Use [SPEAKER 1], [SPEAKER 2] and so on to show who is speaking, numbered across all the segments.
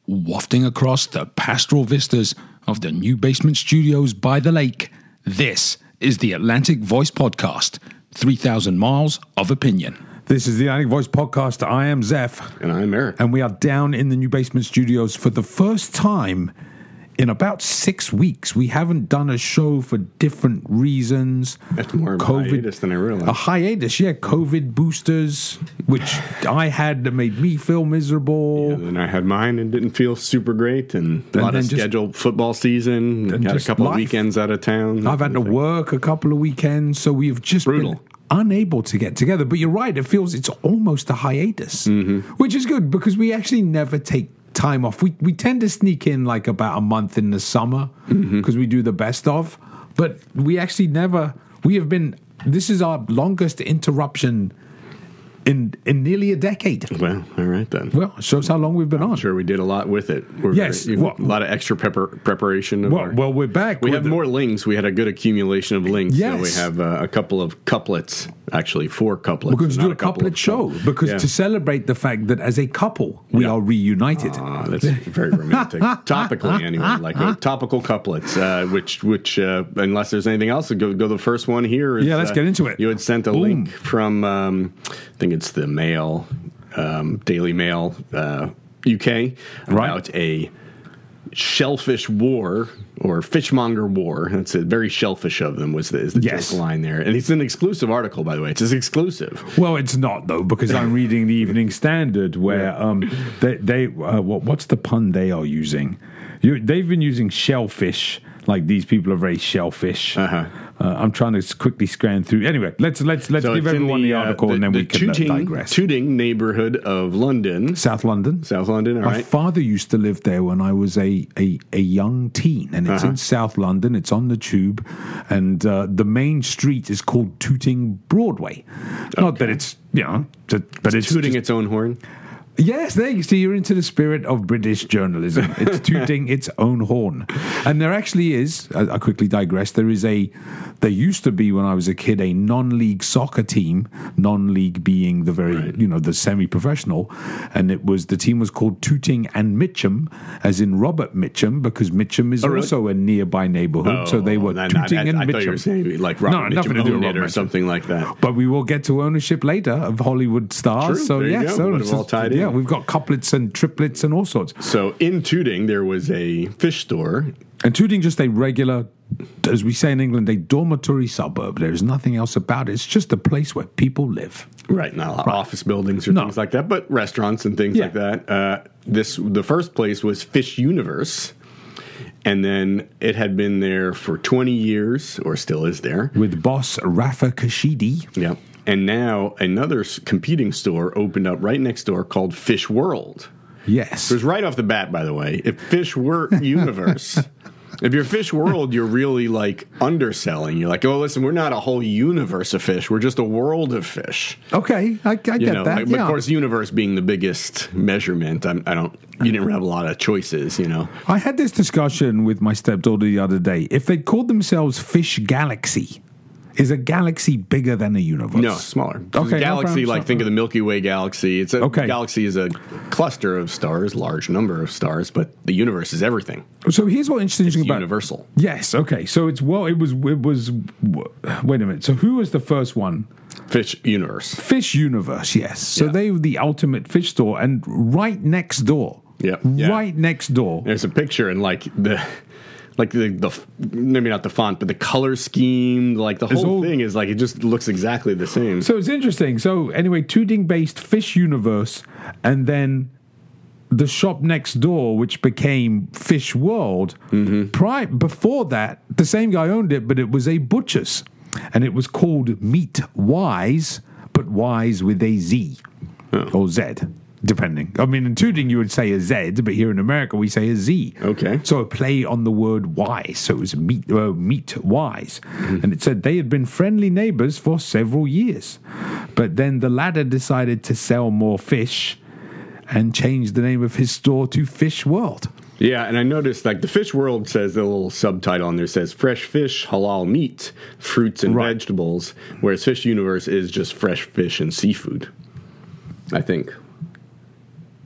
[SPEAKER 1] wafting across the pastoral vistas of the new basement studios by the lake. This is the Atlantic Voice Podcast, 3,000 miles of opinion.
[SPEAKER 2] This is the Atlantic Voice Podcast. I am Zeph.
[SPEAKER 3] And I'm Eric.
[SPEAKER 2] And we are down in the new basement studios for the first time in about 6 weeks. We haven't done a show for different reasons.
[SPEAKER 3] That's more of a hiatus than I realized.
[SPEAKER 2] A hiatus, yeah. COVID boosters, which I had that made me feel miserable.
[SPEAKER 3] Yeah, then I had mine and didn't feel super great. And a lot of scheduled football season. Had a couple of weekends out of town.
[SPEAKER 2] I've had to work a couple of weekends, so we've just been unable to get together. But you're right, it feels it's almost a hiatus, which is good because we actually never take time off. We tend to sneak in like about a month in the summer because we do the best of, but we actually never, this is our longest interruption in nearly a decade.
[SPEAKER 3] Well, all right then.
[SPEAKER 2] Well, shows how long we've been on.
[SPEAKER 3] I'm sure we did a lot with it.
[SPEAKER 2] Yes.
[SPEAKER 3] A lot of extra preparation.
[SPEAKER 2] Well, we're back.
[SPEAKER 3] We have more links. We had a good accumulation of links.
[SPEAKER 2] Yes.
[SPEAKER 3] So we have a couple of couplets, actually 4 couplets.
[SPEAKER 2] We're going to do a couplet show because to celebrate the fact that as a couple, we are reunited.
[SPEAKER 3] That's very romantic. Topically, anyway, like topical couplets, which unless there's anything else, go the first one here. Is,
[SPEAKER 2] let's get into it.
[SPEAKER 3] You had sent a link from, I think it's the Mail, Daily Mail, UK, about a shellfish war or fishmonger war. That's very shellfish of them is the joke line there. And it's an exclusive article, by the way. It's exclusive.
[SPEAKER 2] Well, it's not, though, because I'm reading the Evening Standard where what's the pun they are using? They've been using shellfish, like these people are very shellfish. I'm trying to quickly scan through. Anyway, let's give everyone the article and then we can digress.
[SPEAKER 3] Tooting neighborhood of London.
[SPEAKER 2] South London, all right. My father used to live there when I was a young teen, and it's in South London. It's on the Tube, and the main street is called Tooting Broadway. Not that it's, but it's
[SPEAKER 3] tooting its own horn.
[SPEAKER 2] Yes, there you see, you're into the spirit of British journalism. It's tooting its own horn. And there actually is, I quickly digress, there used to be when I was a kid a non-league soccer team, non-league being the very, the semi-professional, and the team was called Tooting and Mitcham, as in Robert Mitchum, because Mitcham is also a nearby neighborhood, so they were Tooting and Mitcham.
[SPEAKER 3] I thought you were saying like Robert Mitchum owned it or something like that.
[SPEAKER 2] But we will get to ownership later of Hollywood stars.
[SPEAKER 3] True.
[SPEAKER 2] So
[SPEAKER 3] there you go.
[SPEAKER 2] It's
[SPEAKER 3] all tied in.
[SPEAKER 2] Yeah, we've got couplets and triplets and all sorts.
[SPEAKER 3] So in Tooting, there was a fish store.
[SPEAKER 2] And Tooting, just a regular, as we say in England, a dormitory suburb. There's nothing else about it. It's just a place where people live.
[SPEAKER 3] Right, not a lot of office buildings or things like that, but restaurants and things like that. The first place was Fish Universe. And then it had been there for 20 years, or still is there.
[SPEAKER 2] With boss Rafa Kashidi.
[SPEAKER 3] Yeah. And now another competing store opened up right next door called Fish World.
[SPEAKER 2] Yes.
[SPEAKER 3] It was right off the bat, by the way. If Fish were Universe, if you're Fish World, you're really like underselling. You're like, oh, listen, we're not a whole universe of fish. We're just a world of fish.
[SPEAKER 2] Okay, I get that.
[SPEAKER 3] But of course, universe being the biggest measurement, you didn't have a lot of choices,
[SPEAKER 2] I had this discussion with my stepdaughter the other day. If they called themselves Fish Galaxy, is a galaxy bigger than a universe?
[SPEAKER 3] No, smaller.
[SPEAKER 2] Okay,
[SPEAKER 3] galaxy, think of the Milky Way galaxy. Galaxy is a cluster of stars, large number of stars, but the universe is everything.
[SPEAKER 2] So here's what's interesting about
[SPEAKER 3] universal.
[SPEAKER 2] Yes, okay. So it was. Wait a minute. So who was the first one?
[SPEAKER 3] Fish Universe.
[SPEAKER 2] Fish Universe, yes. So they were the ultimate fish store, and right next door.
[SPEAKER 3] Yeah.
[SPEAKER 2] Right next door.
[SPEAKER 3] There's a picture and the maybe not the font, but the color scheme, the whole thing is it just looks exactly the same.
[SPEAKER 2] So it's interesting. So anyway, Tooting-based Fish Universe, and then the shop next door, which became Fish World. Before that, the same guy owned it, but it was a butcher's, and it was called Meat Wise, but Wise with a Z or Z. Depending. I mean, in Tooting, you would say a Z, but here in America, we say a Z.
[SPEAKER 3] Okay.
[SPEAKER 2] So a play on the word wise. So it was meat wise. And it said they had been friendly neighbors for several years. But then the latter decided to sell more fish and changed the name of his store to Fish World.
[SPEAKER 3] Yeah, and I noticed the Fish World says, the little subtitle on there says fresh fish, halal meat, fruits and vegetables, whereas Fish Universe is just fresh fish and seafood, I think.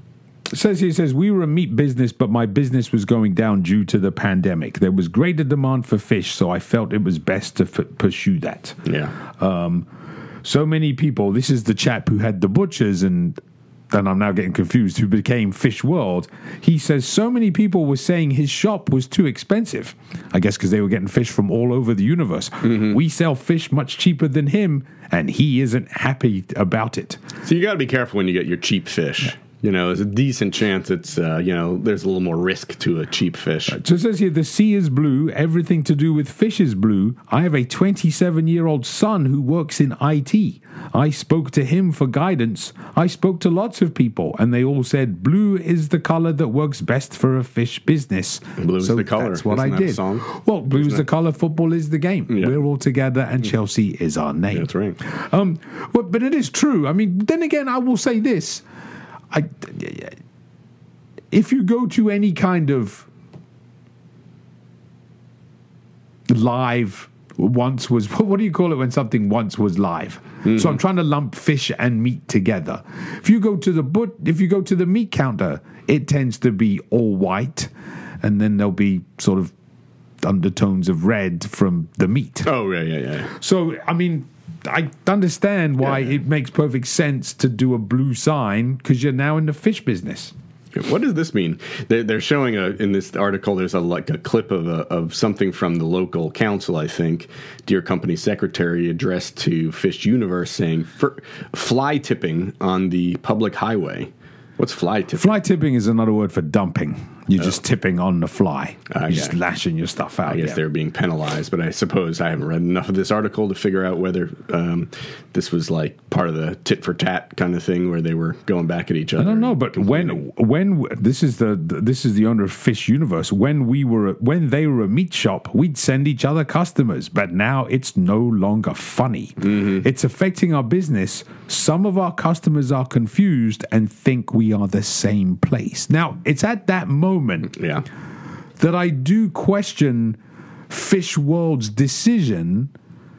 [SPEAKER 2] It says, we were a meat business, but my business was going down due to the pandemic. There was greater demand for fish, so I felt it was best to pursue that.
[SPEAKER 3] Yeah.
[SPEAKER 2] So many people, this is the chap who had the butchers and I'm now getting confused, who became Fish World. He says so many people were saying his shop was too expensive. I guess because they were getting fish from all over the universe. Mm-hmm. We sell fish much cheaper than him, and he isn't happy about it.
[SPEAKER 3] So you got to be careful when you get your cheap fish. Yeah. You know, there's a decent chance it's, there's a little more risk to a cheap fish.
[SPEAKER 2] So it says here, the sea is blue, everything to do with fish is blue. I have a 27-year-old son who works in IT. I spoke to him for guidance. I spoke to lots of people, and they all said blue is the color that works best for a fish business.
[SPEAKER 3] Blue is the color.
[SPEAKER 2] That's what I did. Well, blue is the color, football is the game. Yeah. We're all together, and Chelsea is our name.
[SPEAKER 3] Yeah, that's right.
[SPEAKER 2] But it is true. I mean, then again, I will say this. If you go to any kind of live, once was, what do you call it when something once was live? Mm-hmm. So I'm trying to lump fish and meat together. If you go to the meat counter, it tends to be all white, and then there'll be sort of undertones of red from the meat.
[SPEAKER 3] Oh, yeah.
[SPEAKER 2] So, I mean, I understand why it makes perfect sense to do a blue sign, because you're now in the fish business.
[SPEAKER 3] What does this mean? They're showing in this article. There's a clip of something from the local council. I think Deer Company secretary addressed to Fish Universe saying fly tipping on the public highway. What's fly tipping?
[SPEAKER 2] Fly tipping is another word for dumping. You're just tipping on the fly. You're just lashing your stuff out.
[SPEAKER 3] I guess they're being penalized, but I suppose I haven't read enough of this article to figure out whether this was like part of the tit for tat kind of thing where they were going back at each other.
[SPEAKER 2] I don't know, but when this is the owner of Fish Universe. When they were a meat shop, we'd send each other customers, but now it's no longer funny. Mm-hmm. It's affecting our business. Some of our customers are confused and think we are the same place. Now, it's at that moment that I do question Fish World's decision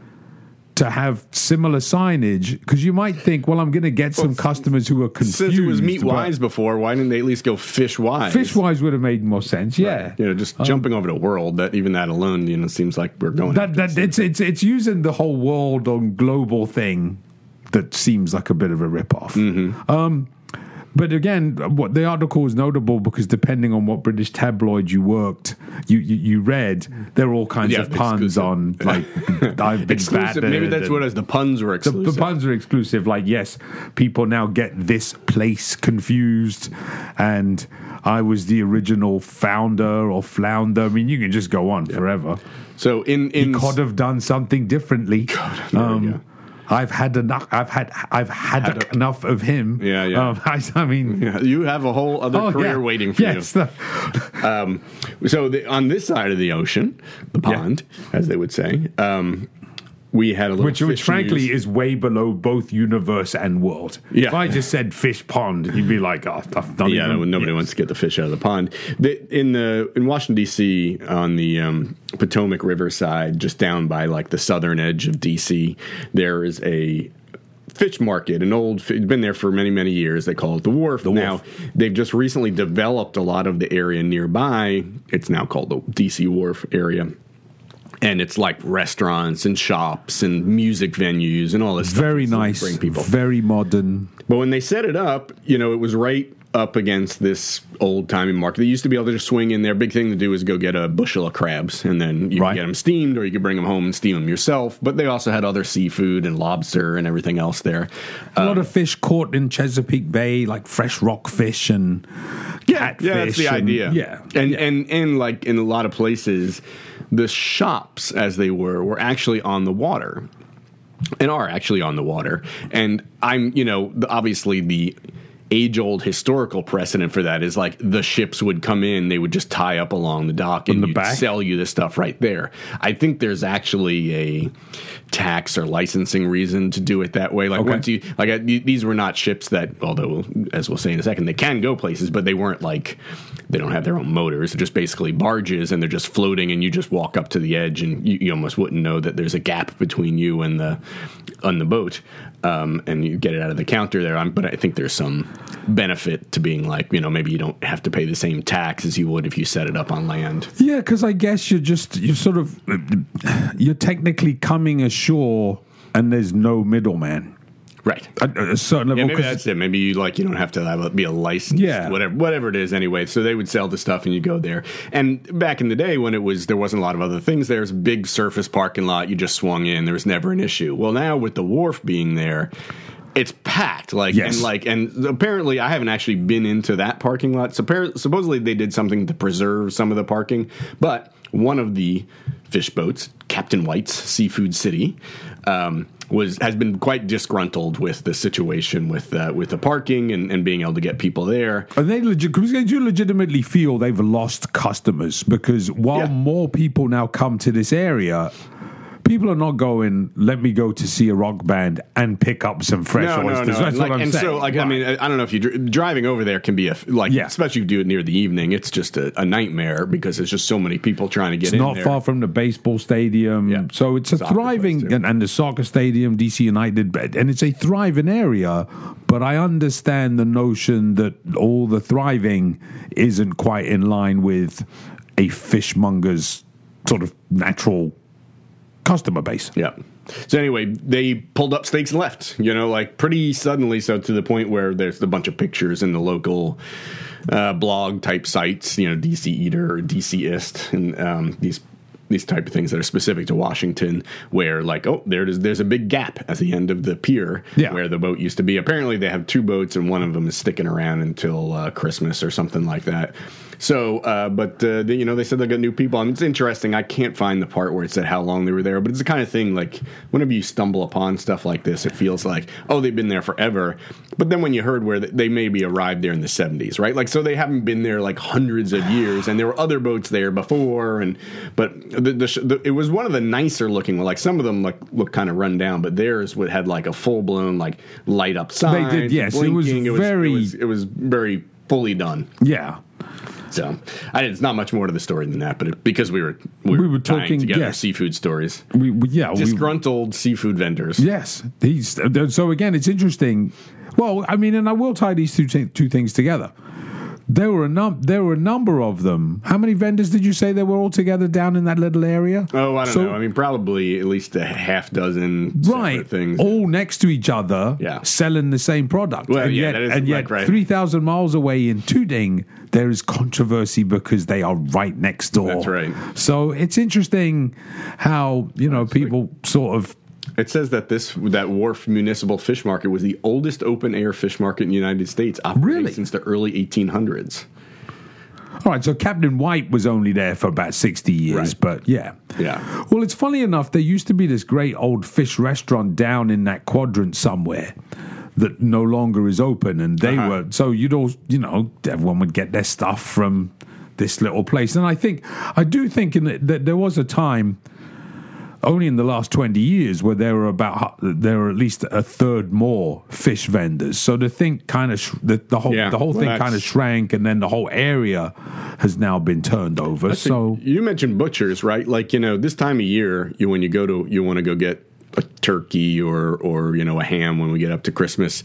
[SPEAKER 2] to have similar signage, because you might think, well, I'm going to get some customers who are confused.
[SPEAKER 3] Since it was Meat Wise before, why didn't they at least go Fish Wise?
[SPEAKER 2] Fish Wise would have made more sense, yeah.
[SPEAKER 3] Right. Just jumping over the world, that alone, seems like we're going.
[SPEAKER 2] It's using the whole world on global thing that seems like a bit of a ripoff. Mm-hmm. But again, what the article is notable because depending on what British tabloid you read, there are all kinds of puns exclusive. On like I've been
[SPEAKER 3] exclusive. Maybe that's what it is. The puns were exclusive.
[SPEAKER 2] The puns are exclusive. Like, yes, people now get this place confused, and I was the original founder or flounder. I mean, you can just go on forever.
[SPEAKER 3] So he
[SPEAKER 2] could have done something differently.
[SPEAKER 3] God,
[SPEAKER 2] I've had enough. I've had enough of him.
[SPEAKER 3] Yeah.
[SPEAKER 2] I mean,
[SPEAKER 3] you have a whole other career waiting for you. So on this side of the ocean, the pond, as they would say, we had a little
[SPEAKER 2] which frankly
[SPEAKER 3] news.
[SPEAKER 2] Is way below both universe and world.
[SPEAKER 3] Yeah.
[SPEAKER 2] If I just said fish pond, you'd be like,
[SPEAKER 3] nobody wants to get the fish out of the pond. In Washington D.C. on the Potomac River side, just down by like the southern edge of D.C., there is a fish market, been there for many, many years. They call it the Wharf. Now, they've just recently developed a lot of the area nearby. It's now called the D.C. Wharf area. And it's like restaurants and shops and music venues and all this stuff.
[SPEAKER 2] Very nice.
[SPEAKER 3] Bring people.
[SPEAKER 2] Very modern.
[SPEAKER 3] But when they set it up, it was right up against this old-timey market. They used to be able to just swing in there. Big thing to do is go get a bushel of crabs, and then you could get them steamed, or you could bring them home and steam them yourself. But they also had other seafood and lobster and everything else there.
[SPEAKER 2] A lot of fish caught in Chesapeake Bay, like fresh rockfish and catfish.
[SPEAKER 3] Yeah, that's the idea.
[SPEAKER 2] Yeah.
[SPEAKER 3] And like in a lot of places, the shops, as they were actually on the water. And are actually on the water. And I'm, obviously the age-old historical precedent for that is like the ships would come in, they would just tie up along the dock and sell you the stuff right there. I think there's actually a tax or licensing reason to do it that way. Like once these were not ships that, although as we'll say in a second, they can go places, but they weren't like, they don't have their own motors. They're just basically barges, and they're just floating, and you just walk up to the edge, and you almost wouldn't know that there's a gap between you and the boat. And you get it out of the counter there. But I think there's some benefit to being like, maybe you don't have to pay the same tax as you would if you set it up on land.
[SPEAKER 2] Yeah, because I guess you're technically coming ashore and there's no middleman.
[SPEAKER 3] Right.
[SPEAKER 2] A certain level.
[SPEAKER 3] Yeah, maybe that's it. Maybe you don't have to be a licensed, whatever it is anyway. So they would sell the stuff and you go there. And back in the day when there wasn't a lot of other things, there's a big surface parking lot. You just swung in. There was never an issue. Well, now with the wharf being there, it's packed. And apparently I haven't actually been into that parking lot. Supposedly they did something to preserve some of the parking, but one of the fish boats, Captain White's Seafood City, has been quite disgruntled with the situation with the parking and being able to get people there.
[SPEAKER 2] And do you legitimately feel they've lost customers? Because while more people now come to this area, people are not going, let me go to see a rock band and pick up some fresh oysters. That's what I'm saying.
[SPEAKER 3] So, I mean, I don't know if driving over there can be especially if you do it near the evening, it's just a nightmare because there's just so many people trying to get in there.
[SPEAKER 2] It's not far from the baseball stadium. Yeah. So it's a thriving, and the soccer stadium, DC United, and it's a thriving area. But I understand the notion that all the thriving isn't quite in line with a fishmonger's sort of natural customer base.
[SPEAKER 3] Yeah. So anyway, they pulled up stakes and left, pretty suddenly. So to the point where there's a bunch of pictures in the local blog type sites, DC Eater or DCist and these type of things that are specific to Washington, where there it is. There's a big gap at the end of the pier where the boat used to be. Apparently they have two boats and one of them is sticking around until Christmas or something like that. So, they said they got new people. It's interesting. I can't find the part where it said how long they were there, but it's the kind of thing whenever you stumble upon stuff like this, it feels like, oh, they've been there forever. But then when you heard where they maybe arrived there in the 70s, right? So they haven't been there hundreds of years, and there were other boats there before. But it was one of the nicer looking. Some of them look kind of run down, but theirs had a full blown light up signs.
[SPEAKER 2] They did, yes. It
[SPEAKER 3] was very fully done.
[SPEAKER 2] Yeah.
[SPEAKER 3] So it's not much more to the story than that, but because we were tying together seafood stories, disgruntled seafood vendors.
[SPEAKER 2] Yes, so again, it's interesting. Well, I mean, and I will tie these two things together. There were a number of them. How many vendors did you say there were all together down in that little area?
[SPEAKER 3] Oh, I don't know. I mean, probably at least a half dozen separate things.
[SPEAKER 2] All next to each other, selling the same product.
[SPEAKER 3] Well,
[SPEAKER 2] and yet 3,000 miles away in Tooting, there is controversy because they are right next door.
[SPEAKER 3] That's right.
[SPEAKER 2] So it's interesting how, people sort of...
[SPEAKER 3] It says that that Wharf Municipal Fish Market was the oldest open-air fish market in the United States, operating since the early 1800s.
[SPEAKER 2] All right, so Captain White was only there for about 60 years, but yeah. Well, it's funny enough, there used to be this great old fish restaurant down in that quadrant somewhere that no longer is open, and they were... So everyone would get their stuff from this little place. And I do think that there was a time... only in the last 20 years where there were at least a third more fish vendors. So the thing kind of the whole thing kind of shrank, and then the whole area has now been turned over. So
[SPEAKER 3] you mentioned butchers, right? This time of year, when you want to go get a turkey or a ham when we get up to Christmas.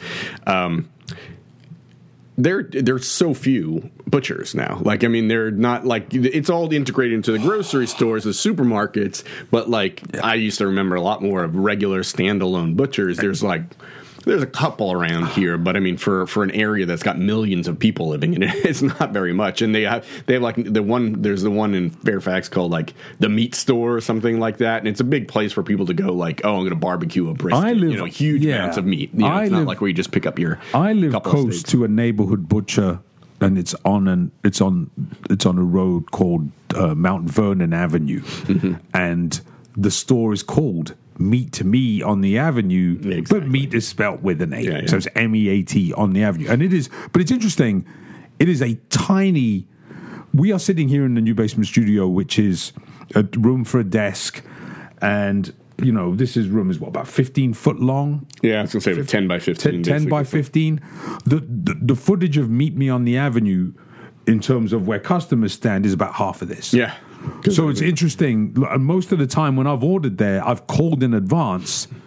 [SPEAKER 3] There's so few butchers now. They're not it's all integrated into the grocery stores, the supermarkets. But I used to remember a lot more of regular standalone butchers. There's a couple around here, but I mean, for an area that's got millions of people living in it, it's not very much. And they have there's the one in Fairfax called the Meat Store or something like that, and it's a big place for people to go. I'm going to barbecue a brisket, huge amounts of meat. It's not where you just pick up your.
[SPEAKER 2] I live close to a neighborhood butcher, and it's on a road called Mount Vernon Avenue, and the store is called Meat to Me on the Avenue, but meat is spelt with an A, so it's MEAT on the Avenue, and it is. But it's interesting. It is a tiny. We are sitting here in the New Basement Studio, which is a room for a desk, and this room is about 15 foot long.
[SPEAKER 3] Yeah, I was going to say 10 by 15.
[SPEAKER 2] 10 by 15. The footage of Meet Me on the Avenue, in terms of where customers stand, is about half of this.
[SPEAKER 3] Yeah.
[SPEAKER 2] So it's interesting. Most of the time when I've ordered there, I've called in advance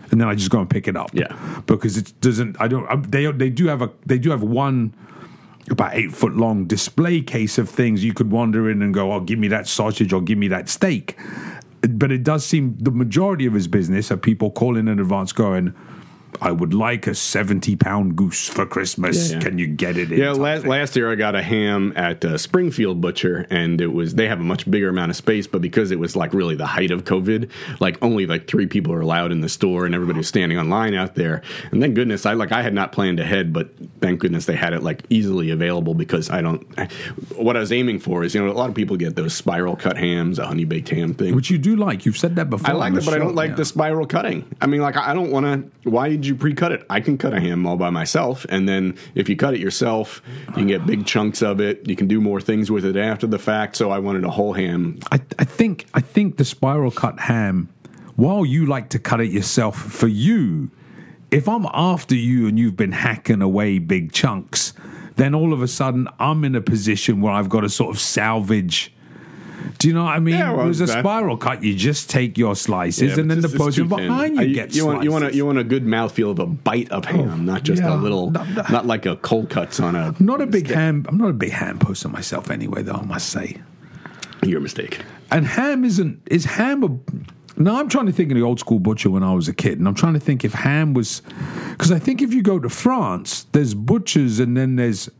[SPEAKER 2] and then I just go and pick it up.
[SPEAKER 3] Yeah.
[SPEAKER 2] Because it doesn't. They do have one about 8 foot long display case of things you could wander in and go, oh, give me that sausage or give me that steak. But it does seem the majority of his business are people calling in advance going, I would like a 70-pound goose for Christmas. Yeah. Can you get it in?
[SPEAKER 3] Yeah, last year I got a ham at Springfield Butcher, and they have a much bigger amount of space, but because it was like really the height of COVID, like only like 3 people are allowed in the store, and everybody was standing on line out there. And thank goodness, I had not planned ahead, but thank goodness they had it like easily available, because what I was aiming for is, a lot of people get those spiral cut hams, a honey baked ham thing.
[SPEAKER 2] Which you do like. You've said that before.
[SPEAKER 3] I like it, but I don't like the spiral cutting. I mean, like, I don't want to, why did you pre-cut it? I can cut a ham all by myself, and then if you cut it yourself, you can get big chunks of it. You can do more things with it after the fact. So I wanted a whole ham.
[SPEAKER 2] I think the spiral cut ham, while you like to cut it yourself, for you, if I'm after you and you've been hacking away big chunks, then all of a sudden I'm in a position where I've got to sort of salvage. Do you know what I mean?
[SPEAKER 3] Yeah, well,
[SPEAKER 2] with a spiral cut, you just take your slices, and then the person behind you gets slices.
[SPEAKER 3] You want a good mouthfeel of a bite of ham, not just a little, not like a cold cuts on a.
[SPEAKER 2] I'm not a big ham person myself, anyway. Though I must say,
[SPEAKER 3] your mistake.
[SPEAKER 2] And ham is ham a. Now I'm trying to think of the old school butcher when I was a kid, and I'm trying to think if ham was, because I think if you go to France, there's butchers, and then is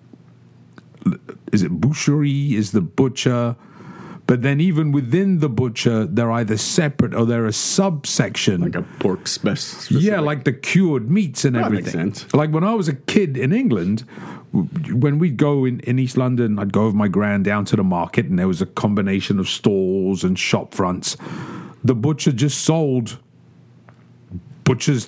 [SPEAKER 2] it boucherie? Is the butcher? But then even within the butcher, they're either separate or they're a subsection.
[SPEAKER 3] Like a pork specific.
[SPEAKER 2] Yeah, like the cured meats and everything.
[SPEAKER 3] That makes sense.
[SPEAKER 2] Like when I was a kid in England, when we'd go in East London, I'd go with my gran down to the market, and there was a combination of stalls and shop fronts. The butcher just sold butcher's,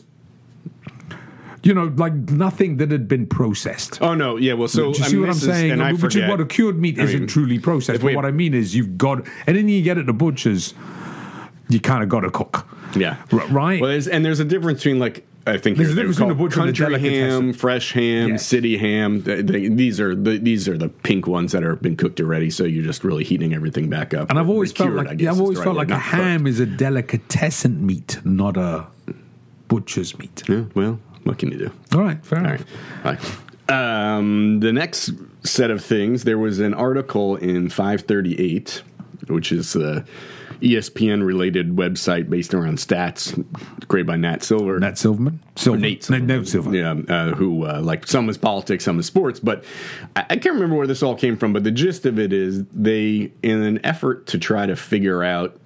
[SPEAKER 2] like nothing that had been processed.
[SPEAKER 3] Oh, no. Yeah, well, so...
[SPEAKER 2] Do you see what I'm saying?
[SPEAKER 3] And I forget.
[SPEAKER 2] What a cured meat isn't truly processed. But what I mean is you've got... And then you get at the butcher's, you kind of got to cook.
[SPEAKER 3] Yeah.
[SPEAKER 2] Right?
[SPEAKER 3] Well, there's a difference between, like, I think
[SPEAKER 2] there's a difference between the butcher and the
[SPEAKER 3] country
[SPEAKER 2] delicatessen.
[SPEAKER 3] ham, fresh ham, city ham. These are the pink ones that have been cooked already, so you're just really heating everything back up.
[SPEAKER 2] And I've always felt like a ham is a delicatessen meat, not a butcher's meat.
[SPEAKER 3] Yeah, well... What can you do?
[SPEAKER 2] All right, fair enough.
[SPEAKER 3] All right. The next set of things, there was an article in 538, which is a ESPN-related website based around stats, created by Nat Silver.
[SPEAKER 2] Nate Silver.
[SPEAKER 3] Nate Silver. Yeah, who, like, some is politics, some is sports. But I can't remember where this all came from, but the gist of it is they, in an effort to try to figure out...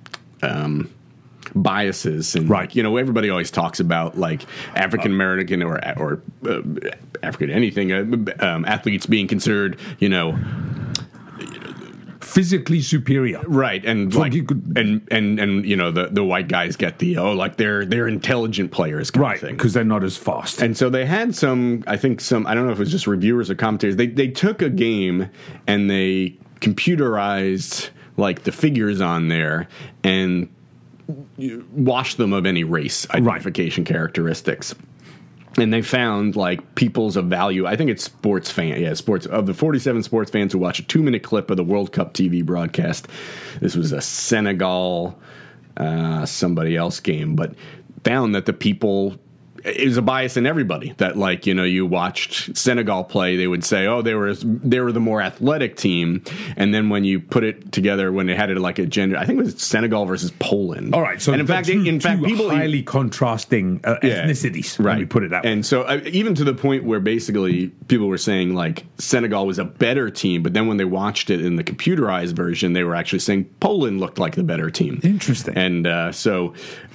[SPEAKER 3] biases and everybody always talks about like African American or African anything athletes being considered
[SPEAKER 2] physically superior,
[SPEAKER 3] right? And like and the white guys get the they're intelligent players kind of thing,
[SPEAKER 2] because they're not as fast.
[SPEAKER 3] And so they had I don't know if it was just reviewers or commentators. They took a game and they computerized like the figures on there and wash them of any race identification characteristics. And they found like peoples of value. I think it's sports of the 47 sports fans who watch a 2-minute clip of the World Cup TV broadcast. This was a Senegal somebody else game, but found that the people, it was a bias in everybody that you watched Senegal play, they would say, oh, they were the more athletic team. And then when you put it together, when they had it like a gender, I think it was Senegal versus Poland.
[SPEAKER 2] All right. So
[SPEAKER 3] and in fact, people
[SPEAKER 2] highly contrasting ethnicities.
[SPEAKER 3] Right.
[SPEAKER 2] When we put it that way.
[SPEAKER 3] And so even to the point where basically people were saying like Senegal was a better team, but then when they watched it in the computerized version, they were actually saying Poland looked like the better team.
[SPEAKER 2] Interesting.
[SPEAKER 3] And so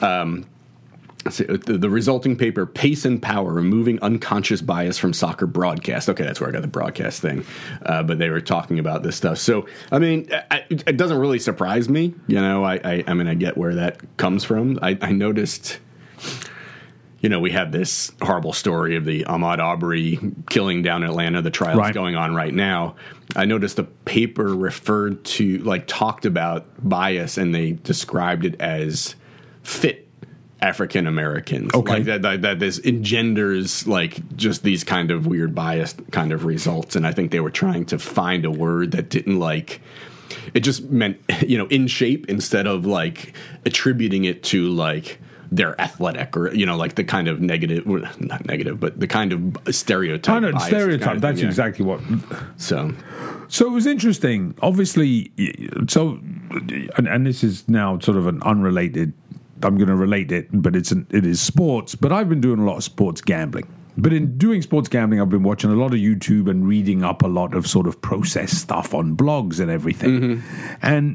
[SPEAKER 3] the resulting paper, Pace and Power, Removing Unconscious Bias from Soccer Broadcast. Okay, that's where I got the broadcast thing. But they were talking about this stuff. So, I mean, it doesn't really surprise me. I get where that comes from. I noticed, we had this horrible story of the Ahmaud Arbery killing down in Atlanta, the trial's going on right now. I noticed the paper referred to, talked about bias, and they described it as fit African Americans.
[SPEAKER 2] Okay.
[SPEAKER 3] That this engenders just these kind of weird biased kind of results. And I think they were trying to find a word that didn't it just meant, in shape instead of attributing it to they're athletic, or like the kind of negative, well, not negative, but the kind of stereotype.
[SPEAKER 2] I know, stereotype.
[SPEAKER 3] Kind of
[SPEAKER 2] that's
[SPEAKER 3] thing,
[SPEAKER 2] exactly what.
[SPEAKER 3] So
[SPEAKER 2] it was interesting. Obviously, and this is now sort of an unrelated. I'm going to relate it, but it is sports. But I've been doing a lot of sports gambling. But in doing sports gambling, I've been watching a lot of YouTube and reading up a lot of sort of process stuff on blogs and everything. And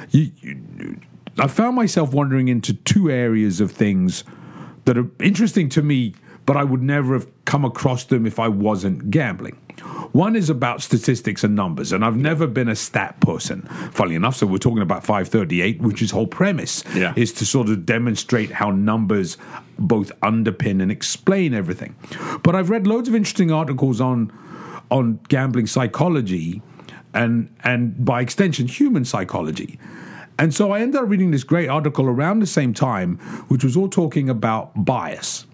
[SPEAKER 2] I found myself wandering into two areas of things that are interesting to me, but I would never have come across them if I wasn't gambling. One is about statistics and numbers, and I've never been a stat person, funnily enough. So we're talking about 538, which is whole premise, is to sort of demonstrate how numbers both underpin and explain everything. But I've read loads of interesting articles on gambling psychology and by extension, human psychology. And so I ended up reading this great article around the same time, which was all talking about bias.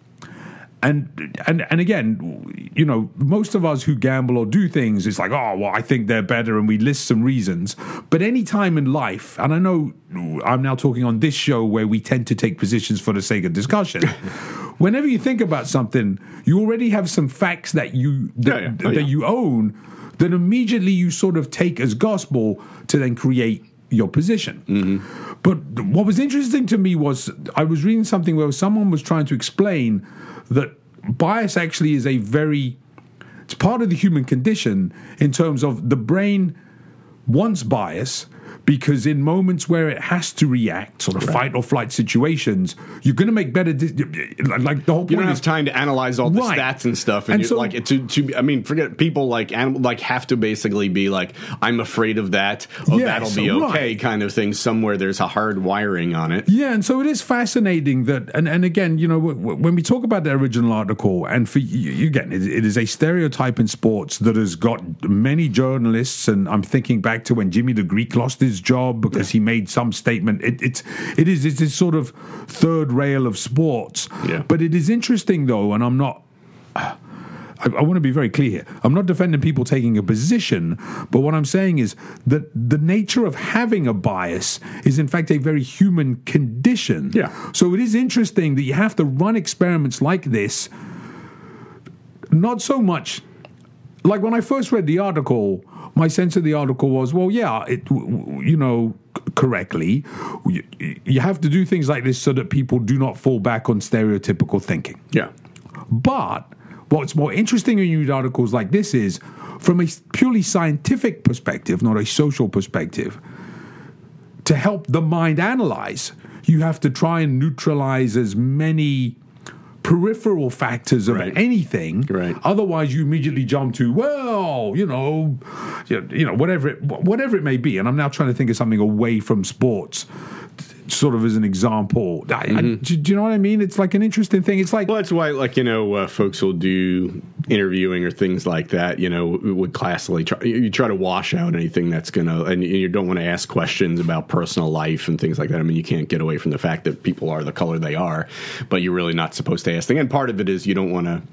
[SPEAKER 2] And again, most of us who gamble or do things, it's like, oh, well, I think they're better, and we list some reasons. But any time in life, and I know I'm now talking on this show where we tend to take positions for the sake of discussion. Whenever you think about something, you already have some facts that you own that immediately you sort of take as gospel to then create your position. But what was interesting to me was I was reading something where someone was trying to explain that bias actually is it's part of the human condition in terms of the brain wants bias because in moments where it has to react, sort of fight or flight situations, you're going to make better. Like the whole point,
[SPEAKER 3] you don't have time to analyze all the stats and stuff, and so, like forget people have to basically be like, I'm afraid of that. That'll be okay, kind of thing. Somewhere there's a hard wiring on it.
[SPEAKER 2] Yeah, and so it is fascinating that, and again, when we talk about the original article, and for you again, it is a stereotype in sports that has got many journalists, and I'm thinking back to when Jimmy the Greek lost his job because he made some statement. It's this sort of third rail of sports. Yeah. But it is interesting though, and I'm not. I want to be very clear here. I'm not defending people taking a position, but what I'm saying is that the nature of having a bias is in fact a very human condition.
[SPEAKER 3] Yeah.
[SPEAKER 2] So it is interesting that you have to run experiments like this. Not so much like when I first read the article. My sense of the article was, well, yeah, correctly, you have to do things like this so that people do not fall back on stereotypical thinking.
[SPEAKER 3] Yeah.
[SPEAKER 2] But what's more interesting when you read articles like this is, from a purely scientific perspective, not a social perspective, to help the mind analyze, you have to try and neutralize as many peripheral factors of anything.
[SPEAKER 3] Right.
[SPEAKER 2] Otherwise, you immediately jump to, well, whatever it may be. And I'm now trying to think of something away from sports, sort of as an example. Do you know what I mean? It's like an interesting thing. It's like,
[SPEAKER 3] well, that's why, folks will do interviewing or things like that. Would classically try to wash out anything that's gonna, and you don't want to ask questions about personal life and things like that. I mean, you can't get away from the fact that people are the color they are, but you're really not supposed to ask things. And part of it is you don't want to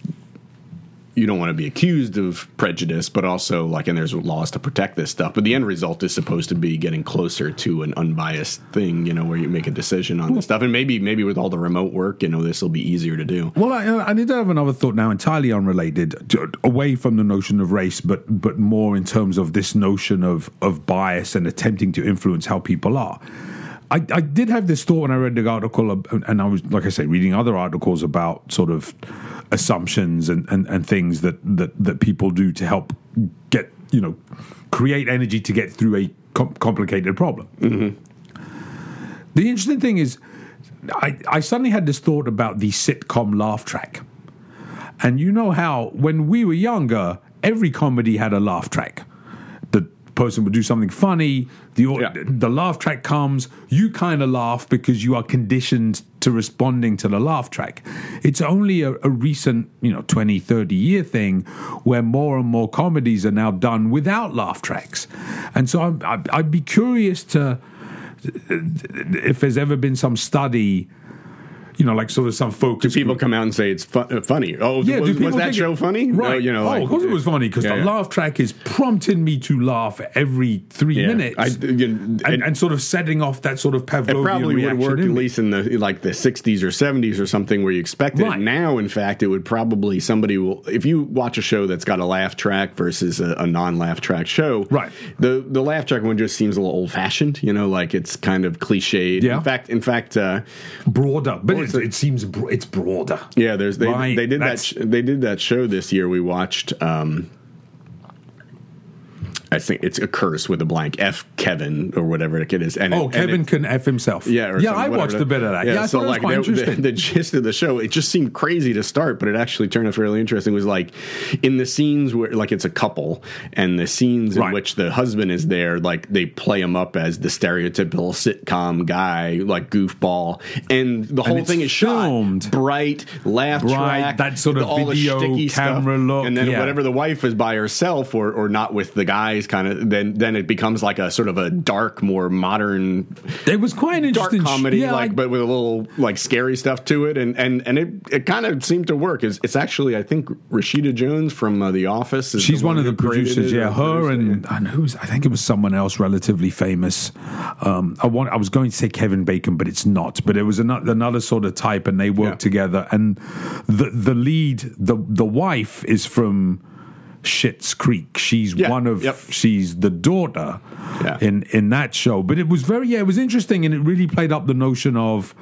[SPEAKER 3] be accused of prejudice, but also and there's laws to protect this stuff. But the end result is supposed to be getting closer to an unbiased thing, where you make a decision on this stuff. And maybe with all the remote work, this will be easier to do.
[SPEAKER 2] Well, I need to have another thought now, entirely unrelated, away from the notion of race, but more in terms of this notion of bias and attempting to influence how people are. I did have this thought when I read the article, and I was, like I say, reading other articles about sort of assumptions and things that people do to help get, create energy to get through a complicated problem. The interesting thing is, I suddenly had this thought about the sitcom laugh track. And you know how, when we were younger, every comedy had a laugh track. The person would do something funny, the laugh track comes, you kind of laugh because you are conditioned to responding to the laugh track. It's only a recent, 20, 30-year thing where more and more comedies are now done without laugh tracks. And so I'd be curious if there's ever been some study like sort of some focus.
[SPEAKER 3] People come out and say it's funny. Oh,
[SPEAKER 2] Yeah,
[SPEAKER 3] was that show funny?
[SPEAKER 2] Right.
[SPEAKER 3] No,
[SPEAKER 2] of course it was funny because the laugh track is prompting me to laugh every 3 minutes and sort of setting off that sort of Pavlovian
[SPEAKER 3] It probably would
[SPEAKER 2] reaction
[SPEAKER 3] work at least in the 60s or 70s or something where you expect it.
[SPEAKER 2] Right.
[SPEAKER 3] Now, in fact, it would probably if you watch a show that's got a laugh track versus a non-laugh track show,
[SPEAKER 2] right?
[SPEAKER 3] The laugh track one just seems a little old-fashioned, like it's kind of cliched.
[SPEAKER 2] Yeah.
[SPEAKER 3] In fact,
[SPEAKER 2] broader, but it seems it's broader.
[SPEAKER 3] Yeah, they did that show this year. We watched. I think it's A Curse with a blank F Kevin or whatever it is.
[SPEAKER 2] Kevin can F himself.
[SPEAKER 3] Yeah,
[SPEAKER 2] I watched a bit of that. Yeah, I thought it was quite interesting.
[SPEAKER 3] The gist of the show, it just seemed crazy to start, but it actually turned out fairly interesting. It was like in the scenes where it's a couple, and the scenes in which the husband is there, they play him up as the stereotypical sitcom guy, goofball, and the whole thing is shot bright, laugh track,
[SPEAKER 2] that sort of
[SPEAKER 3] all
[SPEAKER 2] video
[SPEAKER 3] the
[SPEAKER 2] camera
[SPEAKER 3] stuff.
[SPEAKER 2] look,
[SPEAKER 3] and then whenever the wife is by herself or not with the guys, kind of then it becomes like a sort of a dark, more modern.
[SPEAKER 2] It was quite an interesting
[SPEAKER 3] dark comedy, but with a little scary stuff to it, and it kind of seemed to work. It's actually, I think, Rashida Jones from The Office.
[SPEAKER 2] She's one of the producers. Her and I think it was someone else relatively famous. I was going to say Kevin Bacon, but it's not. But it was another sort of type, and they worked together. And the lead, the wife, is from Schitt's Creek. She's she's the daughter in that show. But it was it was interesting, and it really played up the notion of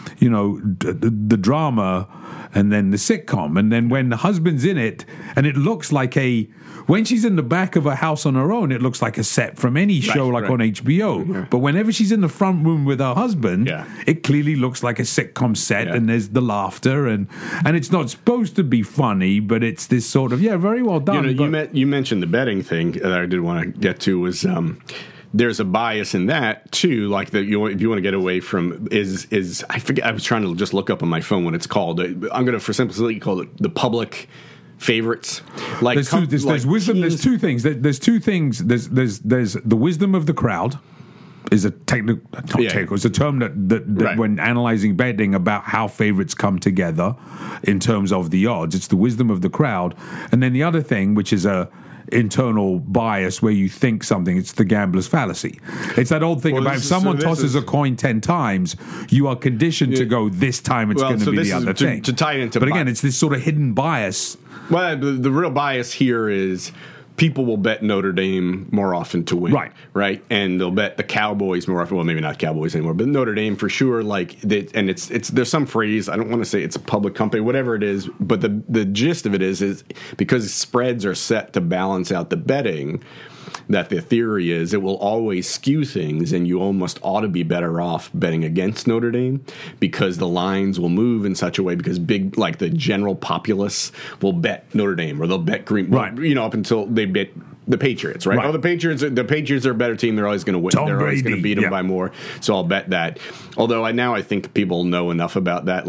[SPEAKER 2] the drama and then the sitcom, and then when the husband's in it, and it looks like when she's in the back of a house on her own, it looks like a set from any show on HBO. Yeah. But whenever she's in the front room with her husband, it clearly looks like a sitcom set, and there's the laughter, and it's not supposed to be funny, but it's this sort of very well done.
[SPEAKER 3] You mentioned the betting thing that I did want to get to was. There's a bias in that too, if you want to get away from is I forget. I was trying to just look up on my phone what it's called. I'm going to, for simplicity, call it the public favorites.
[SPEAKER 2] There's wisdom. There's two things. There's two things. There's the wisdom of the crowd. Is a technical. It's a term that when analyzing betting about how favorites come together in terms of the odds, it's the wisdom of the crowd, and then the other thing, which is a internal bias where you think something, it's the gambler's fallacy. It's that old thing about if someone tosses a coin 10 times, you are conditioned to go, this time it's going to be the other thing.
[SPEAKER 3] To tie into
[SPEAKER 2] but again, it's this sort of hidden bias.
[SPEAKER 3] Well, the real bias here is people will bet Notre Dame more often to win. Right. And they'll bet the Cowboys more often. Well, maybe not Cowboys anymore, but Notre Dame for sure. And it's there's some phrase, I don't want to say it's a public company, whatever it is, but the gist of it is because spreads are set to balance out the betting, that the theory is it will always skew things, and you almost ought to be better off betting against Notre Dame because the lines will move in such a way, because the general populace will bet Notre Dame or they'll bet Green, up until they bet the Patriots, right? Oh, the Patriots are a better team. They're always going to win. They're always going to beat them by more. So I'll bet that. Although I think people know enough about that,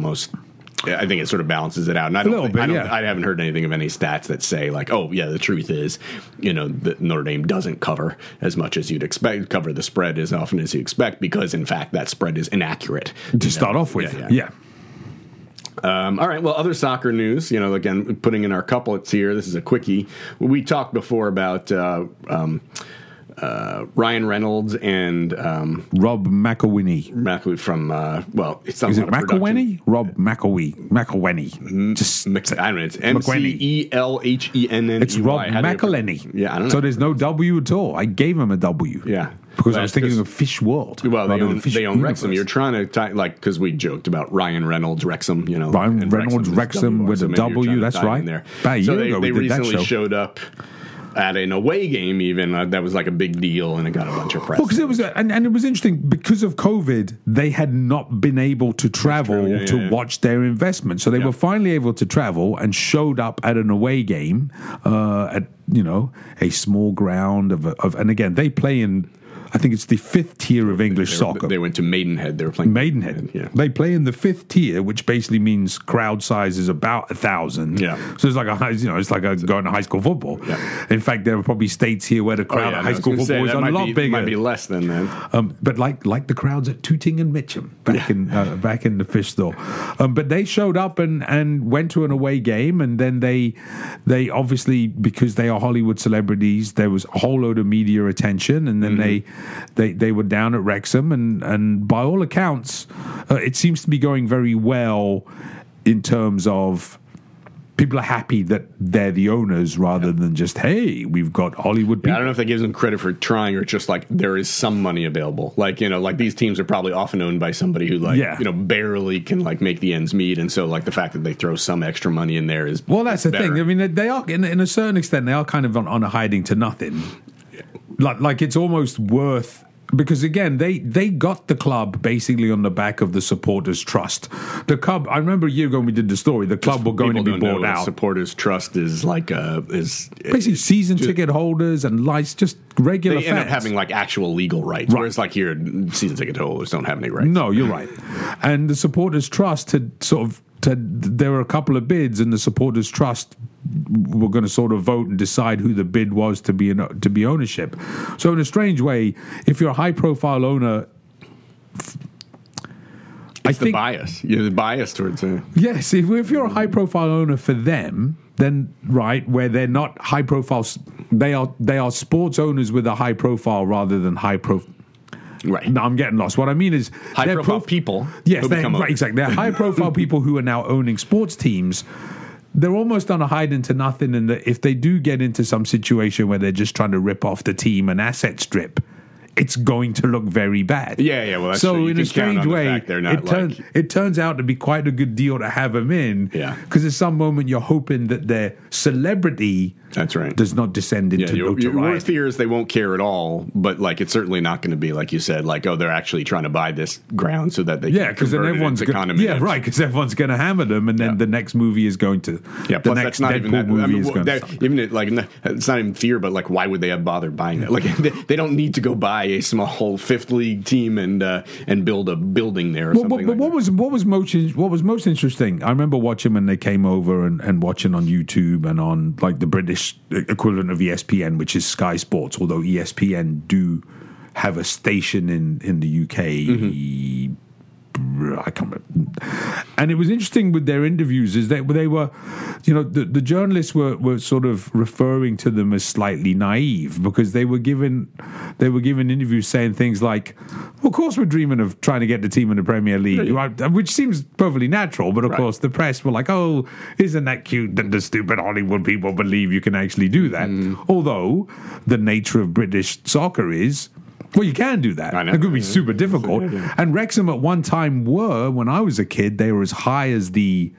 [SPEAKER 3] I think it sort of balances it out. And I haven't heard anything of any stats that say the truth is, that Notre Dame doesn't cover as much as you'd expect, cover the spread as often as you expect, because in fact that spread is inaccurate
[SPEAKER 2] to start off with. Yeah.
[SPEAKER 3] All right. Well, other soccer news. Again, putting in our couplets here. This is a quickie. We talked before about. Ryan Reynolds and
[SPEAKER 2] Rob McElhenney
[SPEAKER 3] from it's
[SPEAKER 2] is it McElhenney? Rob McElhenney.
[SPEAKER 3] Just I don't know. It's McElhenney.
[SPEAKER 2] It's Rob McElhenney.
[SPEAKER 3] Yeah, I don't know.
[SPEAKER 2] So there's no W at all. I gave him a W.
[SPEAKER 3] Yeah.
[SPEAKER 2] Because I was thinking of Fish World.
[SPEAKER 3] Well, they own Wrexham. You're trying to tie, because we joked about Ryan Reynolds, Wrexham.
[SPEAKER 2] Ryan Reynolds, Wrexham with a W. That's right.
[SPEAKER 3] About a year ago, they recently showed up at an away game, even that was a big deal, and it got a bunch of press.
[SPEAKER 2] Well, because it was, and it was interesting because of COVID, they had not been able to travel to watch their investment, so they were finally able to travel and showed up at an away game at a small ground of, and again they play in. I think it's the 5th tier of English soccer.
[SPEAKER 3] They went to Maidenhead. They were playing
[SPEAKER 2] Maidenhead.
[SPEAKER 3] Yeah.
[SPEAKER 2] They play in the 5th tier, which basically means crowd size is about 1,000.
[SPEAKER 3] Yeah.
[SPEAKER 2] So it's like it's like going to high school football.
[SPEAKER 3] Yeah.
[SPEAKER 2] In fact, there are probably states here where the crowd at high school football is a lot bigger.
[SPEAKER 3] It might be less than that.
[SPEAKER 2] But like the crowds at Tooting and Mitcham back in the fish store. But they showed up and went to an away game, and then they obviously, because they are Hollywood celebrities, there was a whole load of media attention, and then they were down at Wrexham, and by all accounts, it seems to be going very well in terms of people are happy that they're the owners rather than just, hey, we've got Hollywood people.
[SPEAKER 3] Yeah, I don't know if that gives them credit for trying or just like there is some money available. Like, like these teams are probably often owned by somebody who barely can like make the ends meet. And so like the fact that they throw some extra money in there is
[SPEAKER 2] well, that's the
[SPEAKER 3] better.
[SPEAKER 2] thing. I mean, they are in a certain extent, they are kind of on a hiding to nothing. Like it's almost worth. Because again, they got the club basically on the back of the Supporters Trust. The club, I remember a year ago when we did the story, the club were going to be bought out.
[SPEAKER 3] Supporters Trust is like is
[SPEAKER 2] basically season ticket holders and just regular
[SPEAKER 3] they
[SPEAKER 2] fans.
[SPEAKER 3] end up having like actual legal rights, whereas like here, season ticket holders don't have any rights.
[SPEAKER 2] No, you're right. And the Supporters Trust had there were a couple of bids, and the Supporters Trust were going to sort of vote and decide who the bid was to be ownership. So in a strange way, if you're a high-profile owner,
[SPEAKER 3] I think the bias. You're the bias towards it.
[SPEAKER 2] Yes, if you're a high-profile owner for them, then where they're not high-profile, they are sports owners with a high profile rather than high-profile.
[SPEAKER 3] Right.
[SPEAKER 2] No, I'm getting lost. What I mean is
[SPEAKER 3] high-profile people.
[SPEAKER 2] Yes, exactly. They're high-profile people who are now owning sports teams. They're almost on a hide into nothing, and if they do get into some situation where they're just trying to rip off the team and asset strip, it's going to look very bad.
[SPEAKER 3] Yeah. Well, that's
[SPEAKER 2] so
[SPEAKER 3] true.
[SPEAKER 2] in a strange way, it turns out to be quite a good deal to have them in.
[SPEAKER 3] Yeah.
[SPEAKER 2] Because at some moment you're hoping that their celebrity
[SPEAKER 3] That's right.
[SPEAKER 2] does not descend into notoriety.
[SPEAKER 3] Your worst fear is they won't care at all, but like it's certainly not going to be like you said, like they're actually trying to buy this ground so that they can
[SPEAKER 2] because then everyone's because everyone's going to hammer them, and then the next movie is going to the
[SPEAKER 3] plus
[SPEAKER 2] next
[SPEAKER 3] that's not
[SPEAKER 2] Deadpool
[SPEAKER 3] even that,
[SPEAKER 2] movie is going to
[SPEAKER 3] it's not even fear, but like why would they have bothered buying that? Like they don't need to go buy a small 5th league team and build a building there. Or something
[SPEAKER 2] but what was most interesting? I remember watching when they came over and watching on YouTube and on like the British equivalent of ESPN, which is Sky Sports, although ESPN do have a station in the UK. I can't remember. And it was interesting with their interviews is that they were, the journalists were sort of referring to them as slightly naive because they were given interviews saying things like, well, of course we're dreaming of trying to get the team in the Premier League, which seems perfectly natural. But of course the press were like, oh, isn't that cute that the stupid Hollywood people believe you can actually do that? Although the nature of British soccer is, well, you can do that. It could be super difficult. And Wrexham at one time when I was a kid, they were as high as the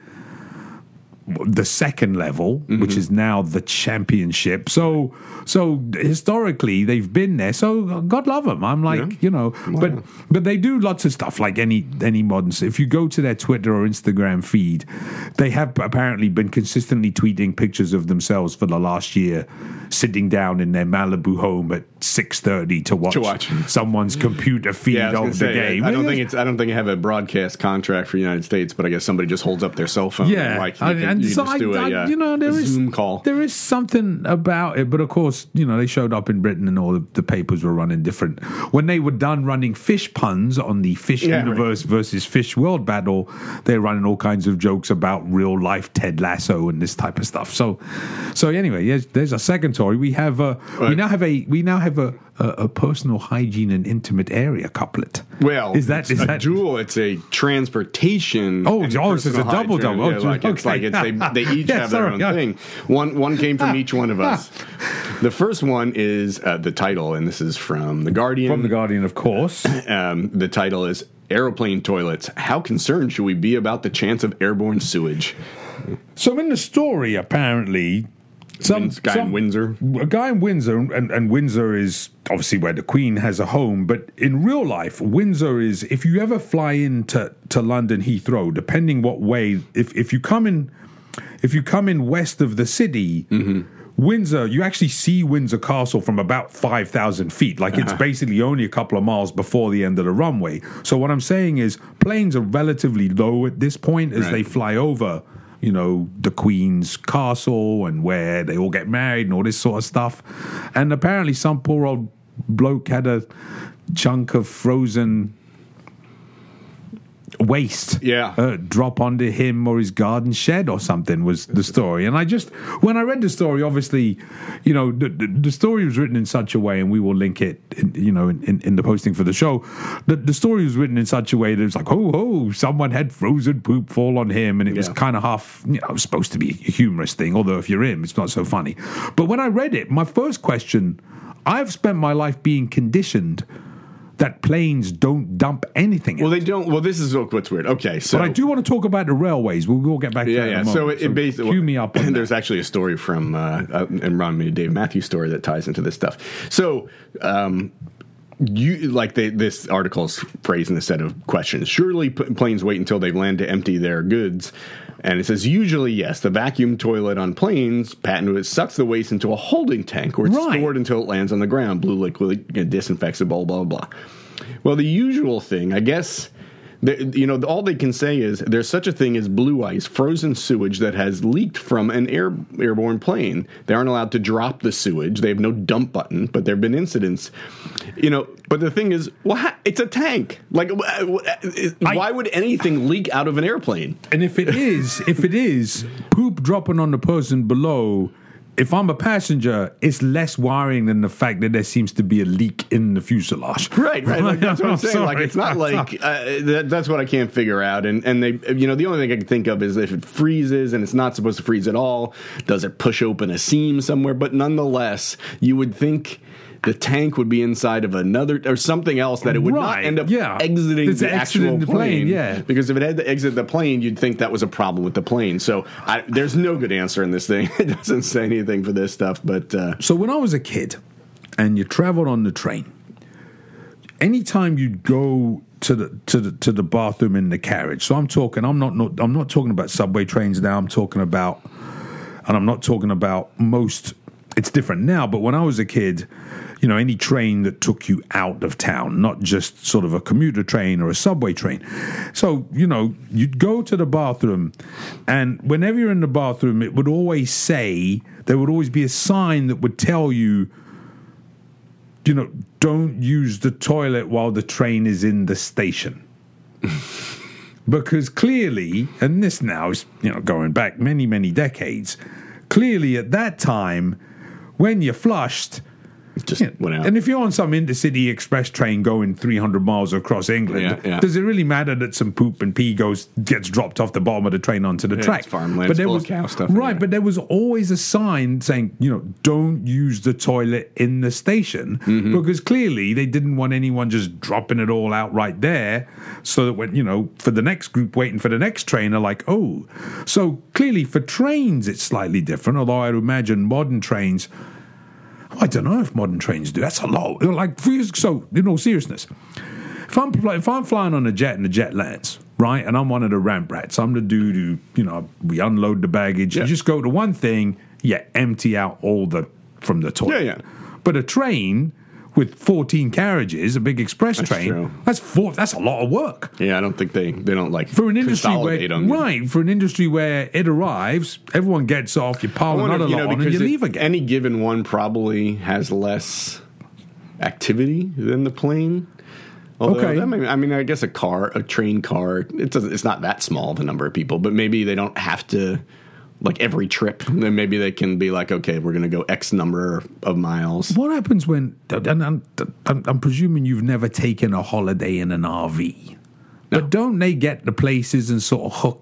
[SPEAKER 2] second level, which is now the Championship. So historically they've been there. So God love them. I'm like, but they do lots of stuff like any modern. If you go to their Twitter or Instagram feed, they have apparently been consistently tweeting pictures of themselves for the last year, sitting down in their Malibu home at 6:30 to watch someone's computer feed of the game.
[SPEAKER 3] I don't think I have a broadcast contract for the United States, but I guess somebody just holds up their cell phone.
[SPEAKER 2] And
[SPEAKER 3] you
[SPEAKER 2] so
[SPEAKER 3] just do a Zoom call.
[SPEAKER 2] There is something about it, but of course, they showed up in Britain and all the papers were running different. When they were done running fish puns on the Fish Universe versus Fish World battle, they're running all kinds of jokes about real life Ted Lasso and this type of stuff. So anyway, there's a second story. We now have a personal hygiene and intimate area couplet.
[SPEAKER 3] Well,
[SPEAKER 2] is that
[SPEAKER 3] dual? It's a transportation.
[SPEAKER 2] It's a double.
[SPEAKER 3] They each have their own thing. One came from each one of us. The first one is the title, and this is from The Guardian.
[SPEAKER 2] From The Guardian, of course.
[SPEAKER 3] The title is Aeroplane Toilets. How concerned should we be about the chance of airborne sewage?
[SPEAKER 2] So in the story, apparently,
[SPEAKER 3] a guy in Windsor, and Windsor is obviously where the Queen has a home. But in real life, Windsor is, if you ever fly into London Heathrow, depending what way, if you come in west of the city,
[SPEAKER 2] Windsor, you actually see Windsor Castle from about 5,000 feet. Like it's basically only a couple of miles before the end of the runway. So what I'm saying is planes are relatively low at this point as they fly over, you know, the Queen's castle and where they all get married and all this sort of stuff. And apparently some poor old bloke had a chunk of frozen waste drop onto him or his garden shed or something was the story. And when I read the story, obviously, you know, the story was written in such a way, and we will link it, in the posting for the show. The story was written in such a way that it was like, someone had frozen poop fall on him, and it was kind of half, you know, supposed to be a humorous thing, although if you're him, it's not so funny. But when I read it, my first question, I've spent my life being conditioned that planes don't dump anything.
[SPEAKER 3] Well, they don't. Well, this is what's weird. Okay, so
[SPEAKER 2] but I do want to talk about the railways. We'll get back to that in a moment.
[SPEAKER 3] So it basically
[SPEAKER 2] cue me up.
[SPEAKER 3] There's actually a story from and Ron made a Dave Matthews story that ties into this stuff. So. This article's phrased in a set of questions. Surely planes wait until they land to empty their goods. And it says, usually, yes, the vacuum toilet on planes, patented, it sucks the waste into a holding tank where it's stored until it lands on the ground. Blue liquid disinfects it, blah, blah, blah. Well, the usual thing, I guess, all they can say is there's such a thing as blue ice, frozen sewage that has leaked from an airborne plane. They aren't allowed to drop the sewage. They have no dump button, but there have been incidents. But the thing is, it's a tank. Like, why would anything leak out of an airplane?
[SPEAKER 2] And if it is poop dropping on the person below, if I'm a passenger, it's less worrying than the fact that there seems to be a leak in the fuselage.
[SPEAKER 3] Right. Like, that's what I'm saying. Sorry. Like, it's not like that's what I can't figure out. And they, the only thing I can think of is if it freezes and it's not supposed to freeze at all, does it push open a seam somewhere? But nonetheless, you would think the tank would be inside of another or something else that it would not end up exiting the actual plane. Yeah, because if it had to exit the plane, you'd think that was a problem with the plane. So there's no good answer in this thing. It doesn't say anything for this stuff. But
[SPEAKER 2] so when I was a kid and you traveled on the train, anytime you'd go to the bathroom in the carriage. So I'm not talking about subway trains now. I'm not talking about most. It's different now, but when I was a kid, any train that took you out of town, not just sort of a commuter train or a subway train. So, you'd go to the bathroom, and whenever you're in the bathroom, it would always say, there would always be a sign that would tell you, don't use the toilet while the train is in the station. Because clearly, and this now is, going back many, many decades, clearly at that time, when you're flushed,
[SPEAKER 3] just went out.
[SPEAKER 2] And if you're on some intercity express train going 300 miles across England, does it really matter that some poop and pee gets dropped off the bottom of the train onto the track?
[SPEAKER 3] It's farmland, but full of cow stuff.
[SPEAKER 2] Right, but there was always a sign saying, don't use the toilet in the station, because clearly they didn't want anyone just dropping it all out right there, so that when, for the next group waiting for the next train are like, oh. So clearly for trains it's slightly different, although I'd imagine modern trains, I don't know if modern trains do. That's a lot. So, in all seriousness, if I'm flying on a jet and the jet lands, right, and I'm one of the ramp rats, I'm the dude who, we unload the baggage. You just go to one thing, empty out all from the toilet.
[SPEAKER 3] Yeah.
[SPEAKER 2] But a train with 14 carriages, a big express train, that's a lot of work.
[SPEAKER 3] Yeah, I don't think they don't like
[SPEAKER 2] for an industry
[SPEAKER 3] consolidate them.
[SPEAKER 2] Right, for an industry where it arrives, everyone gets off, you pile another lot on, and you leave again.
[SPEAKER 3] Any given one probably has less activity than the plane. Although I guess a train car, it's not that small of a number of people, but maybe they don't have to. Like every trip, then maybe they can be like, okay, we're going to go X number of miles.
[SPEAKER 2] What happens when? I'm presuming you've never taken a holiday in an RV, no. But don't they get the places and sort of hook?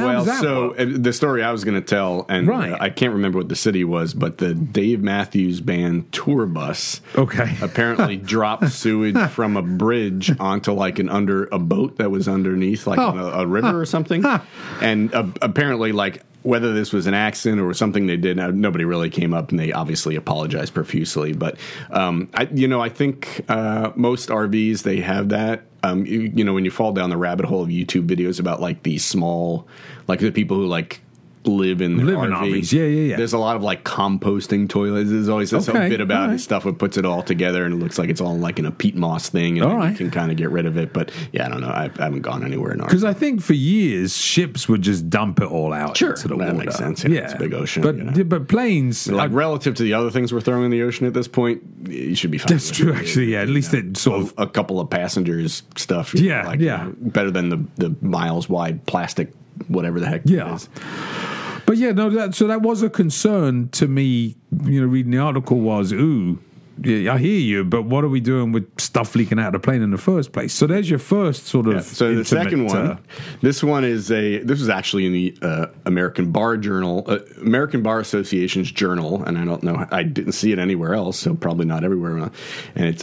[SPEAKER 3] The story I was going to tell, and I can't remember what the city was, but the Dave Matthews Band tour bus, apparently dropped sewage from a bridge onto under a boat that was underneath, on a river or something, and apparently whether this was an accident or something they did, nobody really came up, and they obviously apologized profusely. But I think most RVs, they have that. When you fall down the rabbit hole of YouTube videos about these small, the people who live in their
[SPEAKER 2] Live in
[SPEAKER 3] RV.
[SPEAKER 2] RVs. Yeah.
[SPEAKER 3] There's a lot of like composting toilets. There's always this whole bit about this stuff that puts it all together, and it looks like it's all like in a peat moss thing, and you can kind of get rid of it. But yeah, I don't know. I haven't gone anywhere in RV.
[SPEAKER 2] Because I think for years ships would just dump it all out into the water.
[SPEAKER 3] That makes sense. Yeah, it's a big ocean.
[SPEAKER 2] But planes,
[SPEAKER 3] like relative to the other things we're throwing in the ocean at this point, you should be fine.
[SPEAKER 2] That's true, actually. Yeah, at least it sort of
[SPEAKER 3] a couple of passengers stuff. Better than the miles wide plastic, whatever the heck it is.
[SPEAKER 2] But yeah, no. That was a concern to me. Reading the article was, yeah, I hear you, but what are we doing with stuff leaking out of the plane in the first place? So there's your first sort of. Yeah.
[SPEAKER 3] So the second one, this was actually in the American Bar Journal, American Bar Association's journal, and I don't know, I didn't see it anywhere else, so probably not everywhere. And it's.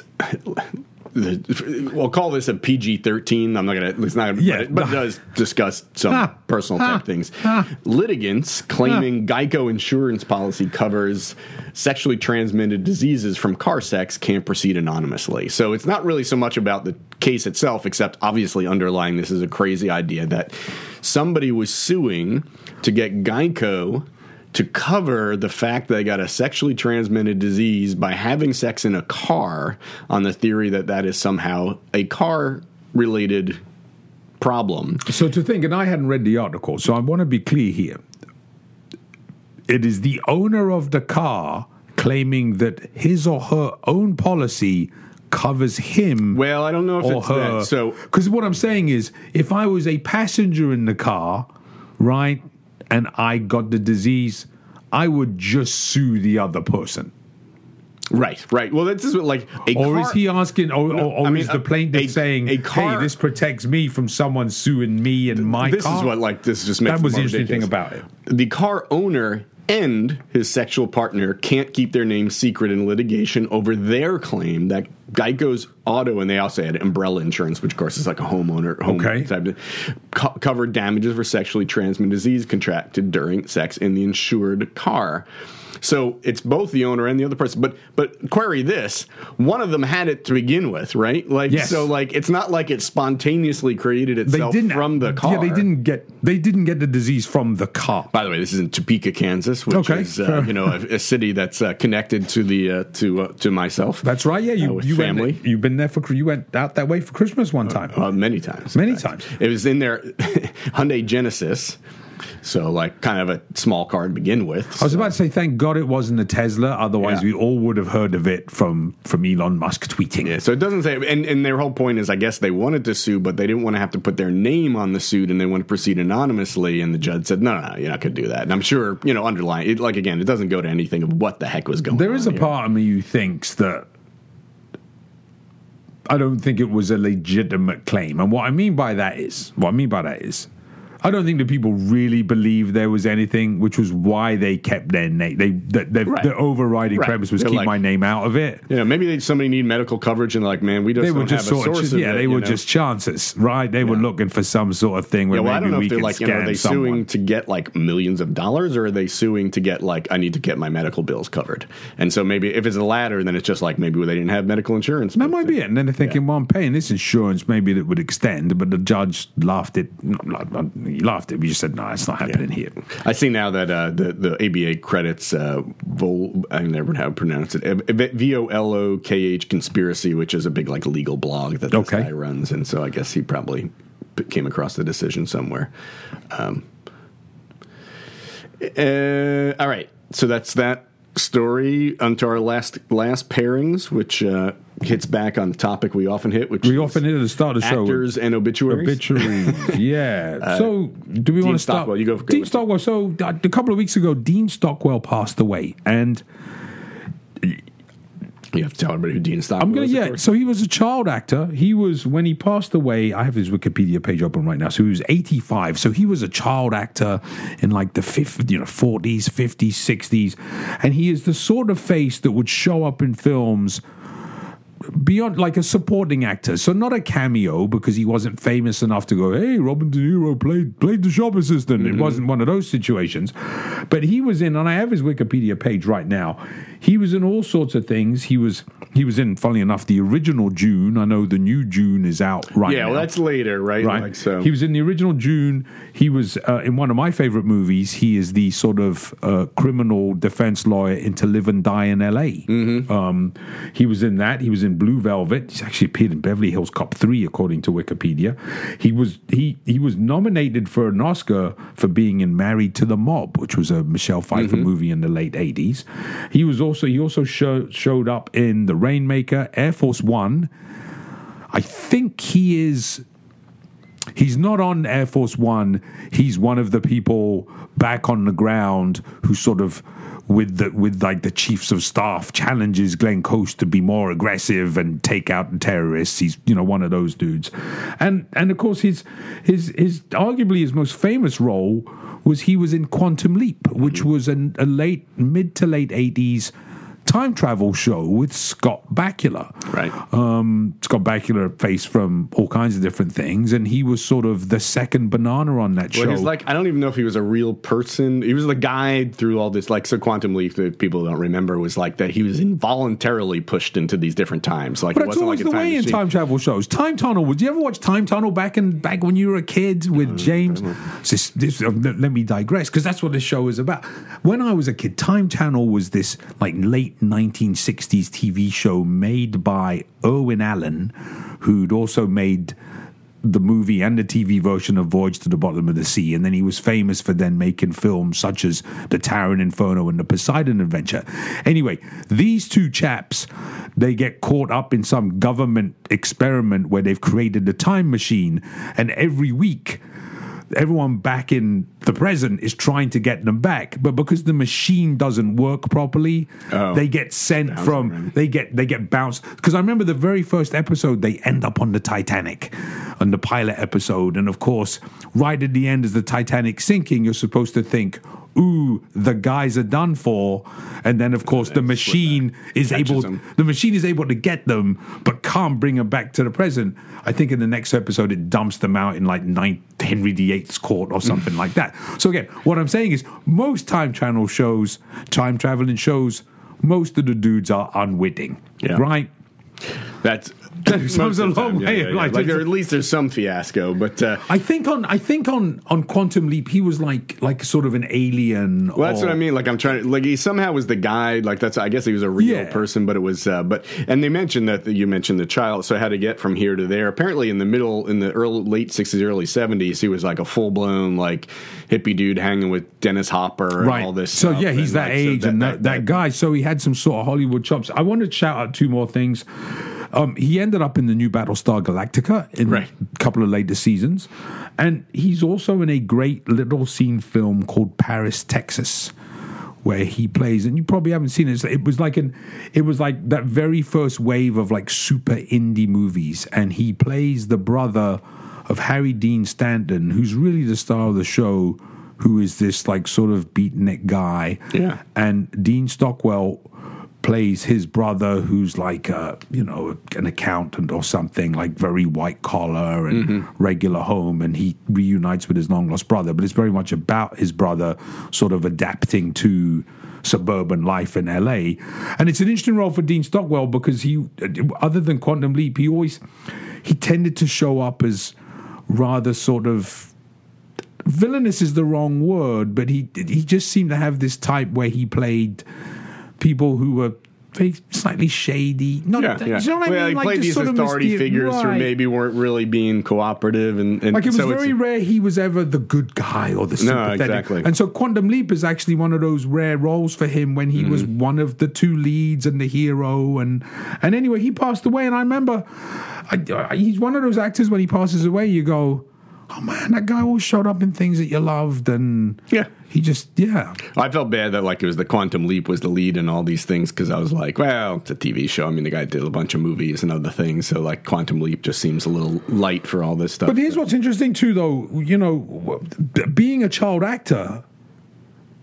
[SPEAKER 3] We'll call this a PG-13. I'm not gonna. It's not. But it does discuss some personal type things. Litigants claiming Geico insurance policy covers sexually transmitted diseases from car sex can't proceed anonymously. So it's not really so much about the case itself, except obviously underlying this is a crazy idea that somebody was suing to get Geico to cover the fact that they got a sexually transmitted disease by having sex in a car on the theory that that is somehow a car-related problem.
[SPEAKER 2] So to think, and I hadn't read the article, so I want to be clear here. It is the owner of the car claiming that his or her own policy covers him.
[SPEAKER 3] Well, I don't know if it's
[SPEAKER 2] her.
[SPEAKER 3] That. So,
[SPEAKER 2] because what I'm saying is, if I was a passenger in the car, right, and I got the disease, I would just sue the other person.
[SPEAKER 3] Right. Well, this is like a car.
[SPEAKER 2] Or is he asking, is the plaintiff saying, hey, this protects me from someone suing me and my car?
[SPEAKER 3] This is what, this just makes it more ridiculous.
[SPEAKER 2] That was the interesting thing about it.
[SPEAKER 3] The car owner and his sexual partner can't keep their name secret in litigation over their claim that Geico's auto, and they also had umbrella insurance, which of course is like a home type of, covered damages for sexually transmitted disease contracted during sex in the insured car. So it's both the owner and the other person. But query this: one of them had it to begin with, right? So it's not like it spontaneously created itself from the car.
[SPEAKER 2] Yeah, they didn't get the disease from the car.
[SPEAKER 3] By the way, this is in Topeka, Kansas, which is a city that's connected to the to myself.
[SPEAKER 2] That's right. Yeah, you
[SPEAKER 3] family.
[SPEAKER 2] You've been there you went out that way for Christmas one time.
[SPEAKER 3] Many times.
[SPEAKER 2] Many times.
[SPEAKER 3] It was in their Hyundai Genesis. So, kind of a small car to begin with.
[SPEAKER 2] I was about to say, thank God it wasn't a Tesla. Otherwise, we all would have heard of it from Elon Musk tweeting.
[SPEAKER 3] Yeah, so it doesn't say, and their whole point is, I guess they wanted to sue, but they didn't want to have to put their name on the suit, and they want to proceed anonymously. And the judge said, no, you're not going to do that. And I'm sure, underlying it, again, it doesn't go to anything of what the heck was going on.
[SPEAKER 2] There is a part of me who thinks that I don't think it was a legitimate claim. And what I mean by that is, I don't think that people really believe there was anything, which was why they kept their name. The overriding premise was keep my name out of it.
[SPEAKER 3] Maybe somebody need medical coverage and man, we just don't have a source of it.
[SPEAKER 2] Yeah, they were just chances, right? They were looking for some sort of thing where maybe
[SPEAKER 3] I don't know
[SPEAKER 2] we
[SPEAKER 3] if they're
[SPEAKER 2] could scam
[SPEAKER 3] are they
[SPEAKER 2] someone.
[SPEAKER 3] suing to get millions of dollars, or are they suing to get I need to get my medical bills covered? And so maybe if it's the latter, then it's just maybe they didn't have medical insurance.
[SPEAKER 2] That might be it. And then they're thinking, well, I'm paying this insurance, maybe that would extend, but the judge laughed it. He laughed at me. You said, no, it's not happening here.
[SPEAKER 3] I see now that the ABA credits I never know how to pronounce it, VOLOKH Conspiracy, which is a big legal blog that this guy runs, and so I guess he probably came across the decision somewhere. All right, so that's that story. Onto our last pairings, which hits back on the topic we often hit, which
[SPEAKER 2] often hit at the start of the show.
[SPEAKER 3] Actors and obituaries.
[SPEAKER 2] Yeah. So do we want to start?
[SPEAKER 3] Stockwell, you go.
[SPEAKER 2] Dean Stockwell. So a couple of weeks ago, Dean Stockwell passed away, and
[SPEAKER 3] you have to tell everybody who Dean Stockwell is.
[SPEAKER 2] So he was a child actor. When he passed away, I have his Wikipedia page open right now. So he was 85. So he was a child actor in the 40s, 50s, 60s. And he is the sort of face that would show up in films beyond a supporting actor. So not a cameo, because he wasn't famous enough to go, hey, Robert De Niro played the shop assistant. Mm-hmm. It wasn't one of those situations. But he was in, and I have his Wikipedia page right now, he was in all sorts of things. He was in, funnily enough, the original June. I know the new June is out right now.
[SPEAKER 3] Yeah, well, that's later, right?
[SPEAKER 2] Right.
[SPEAKER 3] Like, so.
[SPEAKER 2] He was in the original June. He was in one of my favorite movies. He is the sort of criminal defense lawyer in To Live and Die in L.A.
[SPEAKER 3] Mm-hmm.
[SPEAKER 2] He was in that. He was in Blue Velvet. He's actually appeared in Beverly Hills Cop 3, according to Wikipedia. He was nominated for an Oscar for being in Married to the Mob, which was a Michelle Pfeiffer movie in the late 80s. He also showed up in The Rainmaker, Air Force One. I think he's not on Air Force One. He's one of the people back on the ground who sort of, with the chiefs of staff, challenges Glenn Close to be more aggressive and take out the terrorists. He's one of those dudes, and of course his arguably his most famous role was he was in Quantum Leap, which was a mid to late 80s time travel show with Scott Bakula.
[SPEAKER 3] Right.
[SPEAKER 2] Scott Bakula faced from all kinds of different things, and he was sort of the second banana on that show.
[SPEAKER 3] Well, he was like, I don't even know if he was a real person. He was the guide through all this, like, so Quantum Leap, that people don't remember, was like that he was involuntarily pushed into these different times. Like,
[SPEAKER 2] but
[SPEAKER 3] it
[SPEAKER 2] it's
[SPEAKER 3] wasn't
[SPEAKER 2] always
[SPEAKER 3] like a
[SPEAKER 2] the
[SPEAKER 3] time
[SPEAKER 2] way
[SPEAKER 3] machine.
[SPEAKER 2] in time travel shows. Time Tunnel. Did you ever watch Time Tunnel back when you were a kid with James? Let me digress, because that's what this show is about. When I was a kid, Time Channel was this like late 1960s TV show made by Irwin Allen, who'd also made the movie and the TV version of Voyage to the Bottom of the Sea, and then he was famous for then making films such as The Towering Inferno and The Poseidon Adventure. Anyway, these two chaps, they get caught up in some government experiment where they've created a time machine, and every week everyone back in the present is trying to get them back, but because the machine doesn't work properly, they get sent from they get bounced. Because I remember the very first episode, they end up on the Titanic, on the pilot episode, and of course, right at the end, as the Titanic sinking, you're supposed to think, ooh, the guys are done for, and then of course the machine is able to get them, but can't bring them back to the present. I think in the next episode it dumps them out in like Henry VIII's court or something like that. So again, what I'm saying is most time traveling shows, most of the dudes are unwitting, right?
[SPEAKER 3] That's
[SPEAKER 2] sounds a long way.
[SPEAKER 3] Like, or at least there's some fiasco, but
[SPEAKER 2] I think on Quantum Leap he was like sort of an alien.
[SPEAKER 3] Well, that's what I mean. Like I'm trying to, like, he somehow was the guide. Like that's, I guess he was a real person, but it was and they mentioned that you mentioned the child, so how to get from here to there. Apparently in the late 60s, early 70s, he was like a full blown like hippie dude hanging with Dennis Hopper and all this.
[SPEAKER 2] So
[SPEAKER 3] stuff.
[SPEAKER 2] yeah, he's
[SPEAKER 3] and
[SPEAKER 2] that age and that guy. So he had some sort of Hollywood chops. I wanted to shout out two more things. He ended up in the new Battlestar Galactica in a couple of later seasons. And he's also in a great little scene film called Paris, Texas, where he plays, and you probably haven't seen it. It was like that very first wave of like super indie movies. And he plays the brother of Harry Dean Stanton, who's really the star of the show, who is this like sort of beatnik guy.
[SPEAKER 3] Yeah.
[SPEAKER 2] And Dean Stockwell plays his brother, who's like an accountant or something, like very white collar and regular home, and he reunites with his long lost brother. But it's very much about his brother sort of adapting to suburban life in LA. And it's an interesting role for Dean Stockwell because he, other than Quantum Leap, he tended to show up as rather sort of, villainous is the wrong word, but he just seemed to have this type where he played people who were very slightly shady. You know what I mean?
[SPEAKER 3] He played these authority figures who maybe weren't really being cooperative, and
[SPEAKER 2] like it was very rare he was ever the good guy or the sympathetic.
[SPEAKER 3] No, exactly.
[SPEAKER 2] And so Quantum Leap is actually one of those rare roles for him when he was one of the two leads and the hero. And anyway, he passed away, and I remember he's one of those actors when he passes away, you go, oh man, that guy always showed up in things that you loved, and he just,
[SPEAKER 3] I felt bad that like it was the Quantum Leap was the lead in all these things, because I was like, well, it's a TV show. I mean, the guy did a bunch of movies and other things, so like Quantum Leap just seems a little light for all this stuff.
[SPEAKER 2] But here's what's interesting too, though, being a child actor,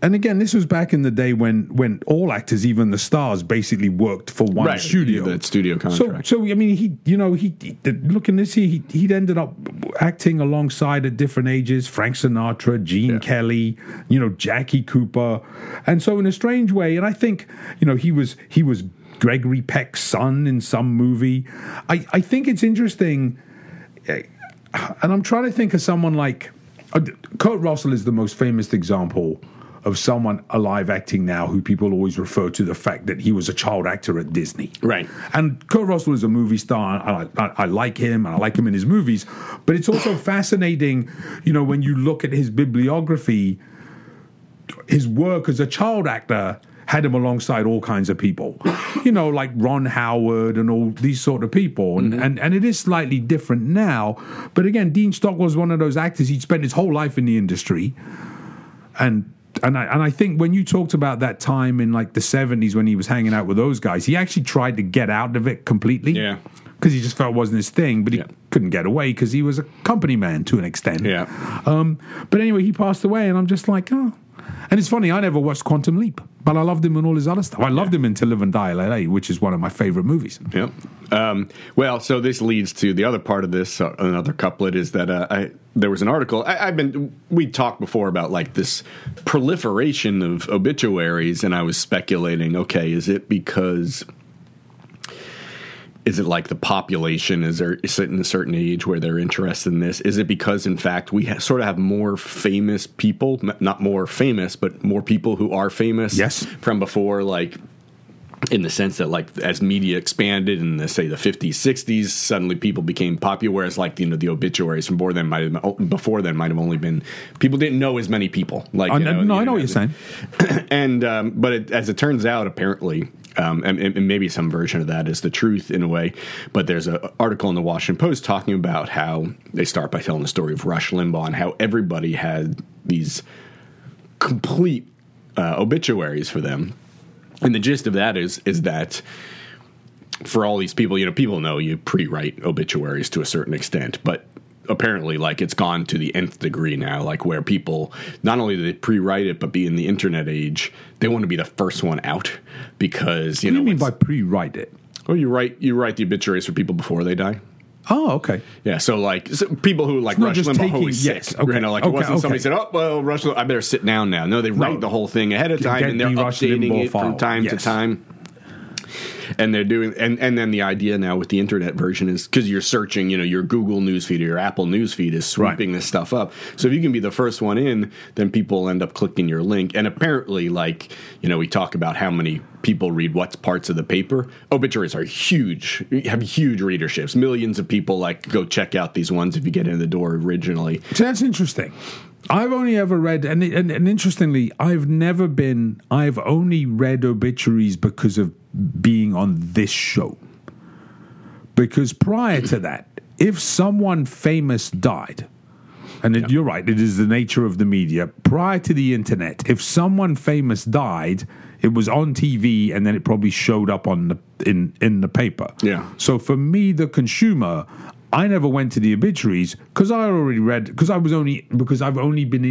[SPEAKER 2] And again, this was back in the day when all actors, even the stars, basically worked for one studio.
[SPEAKER 3] That studio contract.
[SPEAKER 2] So I mean, he look in this, he'd ended up acting alongside at different ages: Frank Sinatra, Gene Kelly, Jackie Cooper, and so in a strange way, and I think he was Gregory Peck's son in some movie. I think it's interesting, and I'm trying to think of someone like Kurt Russell is the most famous example of someone alive acting now who people always refer to the fact that he was a child actor at Disney.
[SPEAKER 3] Right.
[SPEAKER 2] And Kurt Russell is a movie star. I like him, and I like him in his movies. But it's also fascinating, when you look at his bibliography, his work as a child actor had him alongside all kinds of people, like Ron Howard and all these sort of people. And it is slightly different now. But again, Dean Stockwell was one of those actors. He'd spent his whole life in the industry. And I think when you talked about that time in like the 70s when he was hanging out with those guys, he actually tried to get out of it completely.
[SPEAKER 3] Yeah.
[SPEAKER 2] Because he just felt it wasn't his thing, but he couldn't get away because he was a company man to an extent.
[SPEAKER 3] Yeah.
[SPEAKER 2] But anyway, he passed away, and I'm just like, oh. And it's funny, I never watched Quantum Leap, but I loved him in all his other stuff. I loved him in To Live and Die LA, which is one of my favorite movies.
[SPEAKER 3] Yep. Well, so this leads to the other part of this, another couplet, is that there was an article. We talked before about like this proliferation of obituaries, and I was speculating, okay, is it like the population is in a certain age where they're interested in this? Is it because, in fact, we sort of have more famous people, not more famous, but more people who are famous from before, like in the sense that, like, as media expanded in the 50s, 60s, suddenly people became popular, whereas, like, the obituaries from before then might have only been, people didn't know as many people. Like,
[SPEAKER 2] I know what you're saying.
[SPEAKER 3] And but as it turns out, apparently, and maybe some version of that is the truth in a way, but there's an article in the Washington Post talking about how they start by telling the story of Rush Limbaugh and how everybody had these complete obituaries for them. And the gist of that is that for all these people, people know you pre-write obituaries to a certain extent, but apparently, like, it's gone to the nth degree now, like, where people, not only do they pre-write it, but being the internet age, they want to be the first one out because,
[SPEAKER 2] What do you mean by pre-write it?
[SPEAKER 3] Oh, you write the obituaries for people before they die.
[SPEAKER 2] Oh, okay.
[SPEAKER 3] Yeah, so people who like Rush Limbaugh always sick.
[SPEAKER 2] Yes, okay.
[SPEAKER 3] It wasn't somebody said, "Oh, well, Rush Limbaugh, I better sit down now." No, they write the whole thing ahead of time, and they're updating it from time to time. And they're doing, and then the idea now with the internet version is because you're searching, your Google newsfeed or your Apple newsfeed is sweeping this stuff up. So if you can be the first one in, then people end up clicking your link. And apparently, we talk about how many people read what parts of the paper. Obituaries are huge, have huge readerships. Millions of people go check out these ones if you get in the door originally.
[SPEAKER 2] So that's interesting. I've only ever read, and interestingly, I've only read obituaries because of being on this show. Because prior to that, if someone famous died, and you're right, it is the nature of the media, prior to the internet, if someone famous died, it was on TV and then it probably showed up in the paper. Yeah. So for me, the consumer, I never went to the obituaries because I already read, because I've only been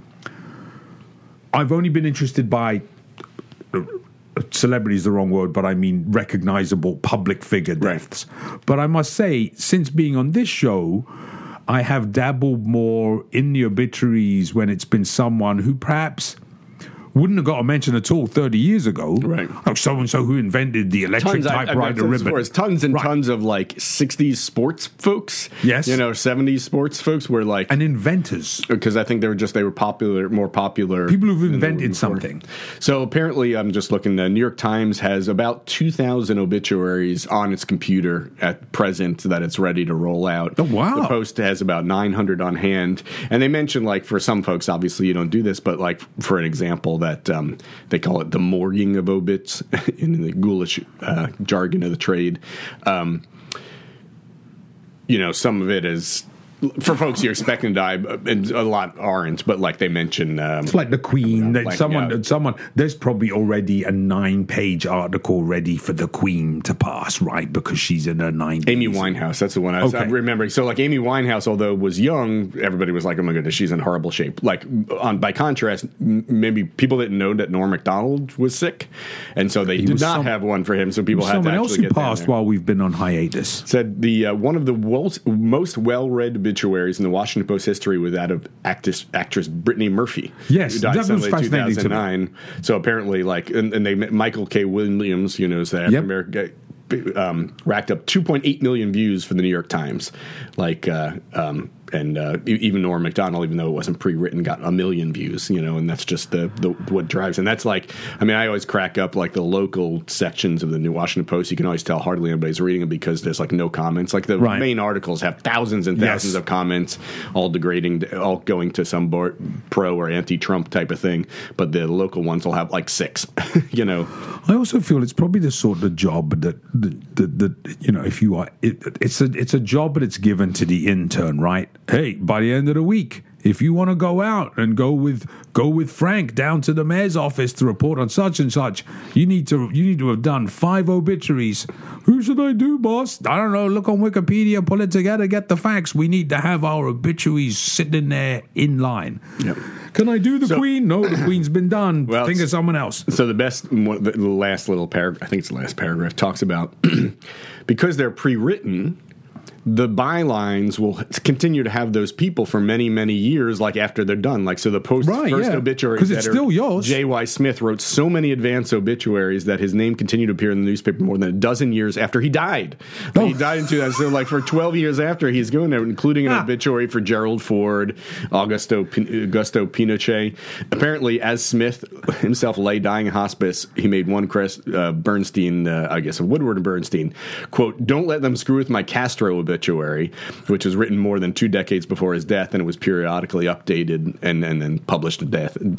[SPEAKER 2] interested by celebrity is the wrong word, but I mean recognizable public figure deaths. Right. But I must say, since being on this show, I have dabbled more in the obituaries when it's been someone who perhaps wouldn't have got a mention at all 30 years ago. Right. Like so-and-so who invented the electric typewriter ribbon.
[SPEAKER 3] Tons and tons of 60s sports folks.
[SPEAKER 2] Yes.
[SPEAKER 3] 70s sports folks were
[SPEAKER 2] and inventors.
[SPEAKER 3] Because I think they were popular, more popular.
[SPEAKER 2] People who've invented something.
[SPEAKER 3] So apparently, I'm just looking, the New York Times has about 2,000 obituaries on its computer at present that it's ready to roll out.
[SPEAKER 2] Oh, wow.
[SPEAKER 3] The Post has about 900 on hand. And they mentioned, for some folks, obviously you don't do this, but for an example, that they call it the morguing of obits in the ghoulish jargon of the trade. Some of it is for folks you're expecting to die, and a lot aren't, but like they mention,
[SPEAKER 2] it's like the Queen.
[SPEAKER 3] like,
[SPEAKER 2] Someone. There's probably already a 9-page article ready for the Queen to pass, right? Because she's in her 90s.
[SPEAKER 3] Amy Winehouse, that's the one I was remembering. So, like Amy Winehouse, although was young, everybody was like, "Oh my goodness, she's in horrible shape." Like, by contrast, maybe people didn't know that Norm Macdonald was sick, and so they did not have one for him. So people had to actually
[SPEAKER 2] else who passed while we've been on hiatus.
[SPEAKER 3] Said the one of the most well-read obituaries in the Washington Post history was that of actress Brittany Murphy.
[SPEAKER 2] Yes,
[SPEAKER 3] who died
[SPEAKER 2] that was fascinating
[SPEAKER 3] 2009. So apparently, like, and they Michael K. Williams, is the African American guy, racked up 2.8 million views for the New York Times, and even Norm Macdonald, even though it wasn't pre-written, got 1 million views, and that's just the what drives. And that's like, I always crack up like the local sections of the New Washington Post. You can always tell hardly anybody's reading them because there's like no comments. Like the main articles have thousands and thousands of comments, all degrading, all going to some pro or anti-Trump type of thing. But the local ones will have like 6,
[SPEAKER 2] I also feel it's probably the sort of job that if you are, it's a job, but it's given to the intern, right? Hey, by the end of the week, if you want to go out and go with Frank down to the mayor's office to report on such and such, you need to have done 5 obituaries. Who should I do, boss? I don't know. Look on Wikipedia, pull it together, get the facts. We need to have our obituaries sitting there in line.
[SPEAKER 3] Yep.
[SPEAKER 2] Can I do the Queen? No, the Queen's been done. Well, think of someone else.
[SPEAKER 3] So the last little paragraph, I think it's the last paragraph, talks about because they're pre-written, the bylines will continue to have those people for many, many years, like after they're done. Like, so the first obituary,
[SPEAKER 2] because it's still yours.
[SPEAKER 3] J.Y. Smith wrote so many advance obituaries that his name continued to appear in the newspaper more than a dozen years after he died. He died in 2000. So, like, for 12 years after, he's going there, including an obituary for Gerald Ford, Augusto Pinochet. Apparently, as Smith himself lay dying in hospice, he made one Bernstein, Woodward and Bernstein, quote, "Don't let them screw with my Castro obituary," which was written more than 2 decades before his death, and it was periodically updated and then published a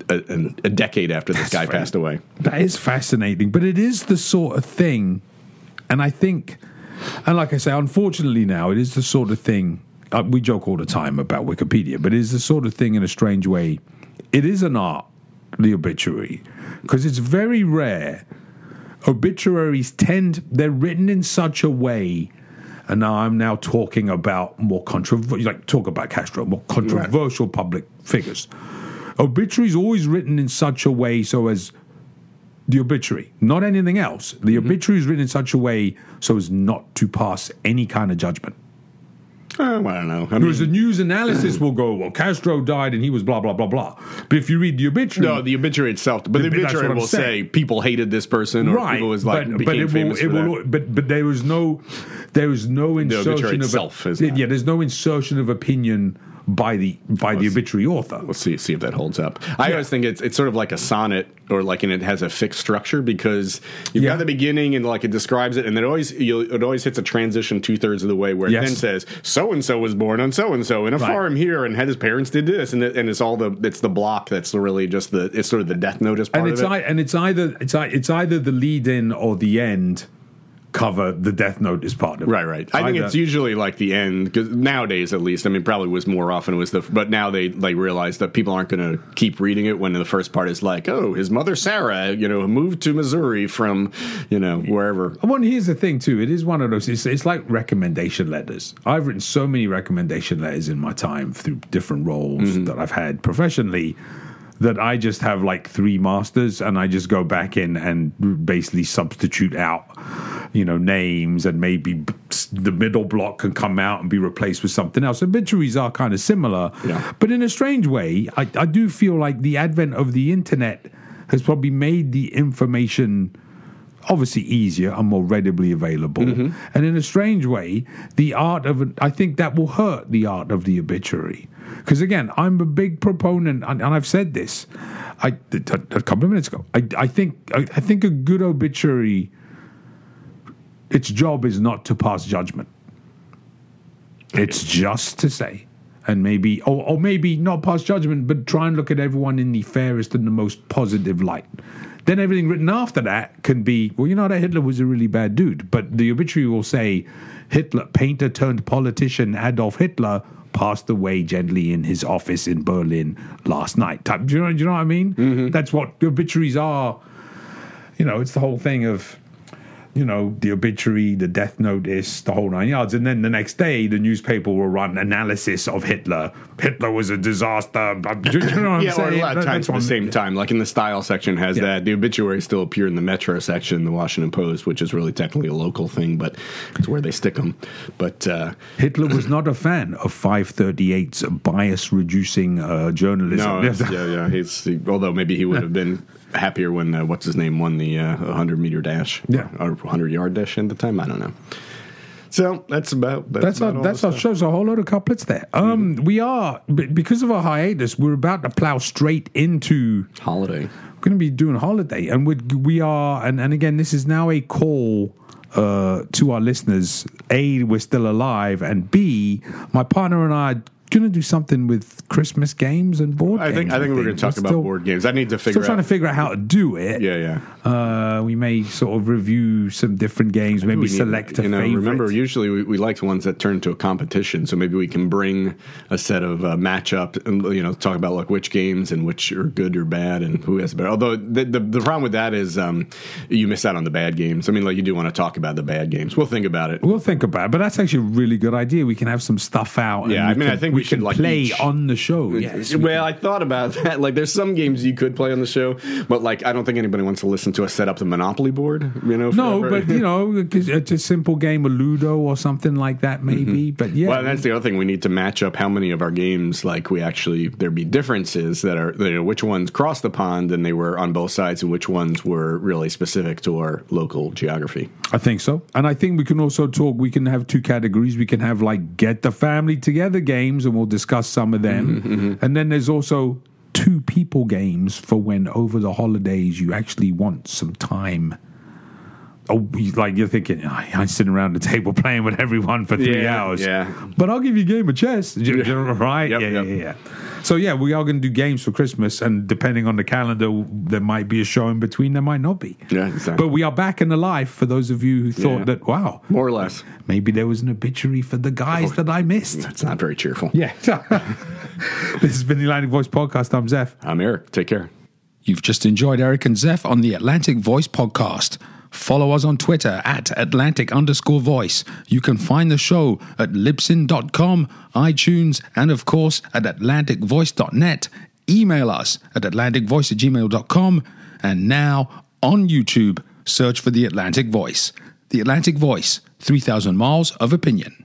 [SPEAKER 3] decade after this guy passed away.
[SPEAKER 2] That is fascinating, but it is the sort of thing, and I think, and like I say, unfortunately now, it is the sort of thing, we joke all the time about Wikipedia, but it is the sort of thing in a strange way. It is an art, the obituary, because it's very rare. Obituaries they're written in such a way. And now I'm talking about more talk about Castro, more controversial public figures. Obituaries always written in such a way so as the obituary, not anything else. The obituary is written in such a way so as not to pass any kind of judgment.
[SPEAKER 3] Well, I don't know.
[SPEAKER 2] Whereas the news analysis will go, well, Castro died and he was blah, blah, blah, blah. But if you read the obituary...
[SPEAKER 3] No, the obituary itself. But the obituary will say people hated this person or people was became famous for that.
[SPEAKER 2] But there was no insertion
[SPEAKER 3] the obituary itself is not.
[SPEAKER 2] Yeah, there's no insertion of opinion by the obituary author.
[SPEAKER 3] We'll see if that holds up. I always think it's sort of like a sonnet, or like, and it has a fixed structure because you've got the beginning and like it describes it, and then it always hits a transition 2/3 of the way where it then says so and so was born on so and so in a farm here and had his parents did this, and it's the block that's really just it's sort of the Death Notice part of it.
[SPEAKER 2] And it's either the lead in or the end cover the Death Notice part of it.
[SPEAKER 3] Right. I think it's usually like the end, because nowadays at least, probably was more often but now they realize that people aren't going to keep reading it when the first part is like, oh, his mother Sarah, moved to Missouri from, wherever.
[SPEAKER 2] Well, here's the thing too. It is one of those, it's like recommendation letters. I've written so many recommendation letters in my time through different roles that I've had professionally, that I just have like 3 masters, and I just go back in and basically substitute out, names, and maybe the middle block can come out and be replaced with something else. Obituaries are kind of similar, but in a strange way, I do feel like the advent of the internet has probably made the information obviously easier and more readily available. And in a strange way, I think that will hurt the art of the obituary. Because again, I'm a big proponent, and I've said this a couple of minutes ago. I think a good obituary, its job is not to pass judgment. It's just to say, and maybe, or maybe not pass judgment, but try and look at everyone in the fairest and the most positive light. Then everything written after that can be, well, that Hitler was a really bad dude. But the obituary will say, Hitler, painter turned politician Adolf Hitler, passed away gently in his office in Berlin last night. Do you know what I mean?
[SPEAKER 3] Mm-hmm.
[SPEAKER 2] That's what the obituaries are. You know, it's the whole thing of, you know, the obituary, the death notice, the whole 9 yards. And then the next day, the newspaper will run analysis of Hitler. Hitler was a disaster. Do you know what I'm
[SPEAKER 3] Yeah, or
[SPEAKER 2] saying?
[SPEAKER 3] a lot of times at the same time. Like in the style section has that. The obituaries still appear in the Metro section, the Washington Post, which is really technically a local thing, but it's where they stick them. But
[SPEAKER 2] Hitler was not a fan of 538's bias-reducing journalism.
[SPEAKER 3] no, although maybe he would have been happier when what's his name won the 100-meter dash, or 100-yard dash at the time. I don't know. So that's our show. So a whole load of couplets there.
[SPEAKER 2] We are, because of our hiatus, we're about to plow straight into
[SPEAKER 3] holiday.
[SPEAKER 2] We're going to be doing holiday, and we are, and again, this is now a call to our listeners. A, we're still alive, and B, my partner and I are going to do something with Christmas games and board games.
[SPEAKER 3] I think we're going to talk about board games. I need to figure out.
[SPEAKER 2] Still trying to figure out how to do it.
[SPEAKER 3] Yeah.
[SPEAKER 2] We may sort of review some different games, maybe select a favorite.
[SPEAKER 3] Remember, usually we like the ones that turn into a competition, so maybe we can bring a set of matchup and, talk about like which games and which are good or bad and who has better. Although the problem with that is you miss out on the bad games. I mean, like you do want to talk about the bad games. We'll think about it. But
[SPEAKER 2] that's actually a really good idea. We can have some stuff out.
[SPEAKER 3] Yeah, I think we should like
[SPEAKER 2] play on the show.
[SPEAKER 3] Yes. Well, I thought about that. Like, there's some games you could play on the show, but like, I don't think anybody wants to listen to us set up the Monopoly board.
[SPEAKER 2] No, but it's a simple game of Ludo or something like that, maybe.
[SPEAKER 3] Mm-hmm.
[SPEAKER 2] But yeah,
[SPEAKER 3] well, that's the other thing. We need to match up how many of our games like there be differences that are which ones cross the pond and they were on both sides, and which ones were really specific to our local geography.
[SPEAKER 2] I think so, and I think we can also talk. We can have two categories. We can have like get the family together games, and we'll discuss some of them. Mm-hmm. And then there's also two people games for when over the holidays you actually want some time. Oh, like you're thinking, I'm sitting around the table playing with everyone for 3 hours.
[SPEAKER 3] Yeah.
[SPEAKER 2] But I'll give you a game of chess. Right?
[SPEAKER 3] Yep,
[SPEAKER 2] Yeah. So, yeah, we are going to do games for Christmas. And depending on the calendar, there might be a show in between. There might not be.
[SPEAKER 3] Yeah, exactly.
[SPEAKER 2] But we are back and alive for those of you who thought that, wow.
[SPEAKER 3] More or less.
[SPEAKER 2] Maybe there was an obituary for the guys that I missed.
[SPEAKER 3] That's not very cheerful.
[SPEAKER 2] Yeah. This has been the Atlantic Voice Podcast. I'm Zeph.
[SPEAKER 3] I'm Eric. Take care.
[SPEAKER 1] You've just enjoyed Eric and Zeph on the Atlantic Voice Podcast. Follow us on Twitter at Atlantic_voice. You can find the show at Libsyn.com, iTunes, and of course at AtlanticVoice.net. Email us at AtlanticVoice@gmail.com. And now on YouTube, search for The Atlantic Voice. The Atlantic Voice, 3,000 miles of opinion.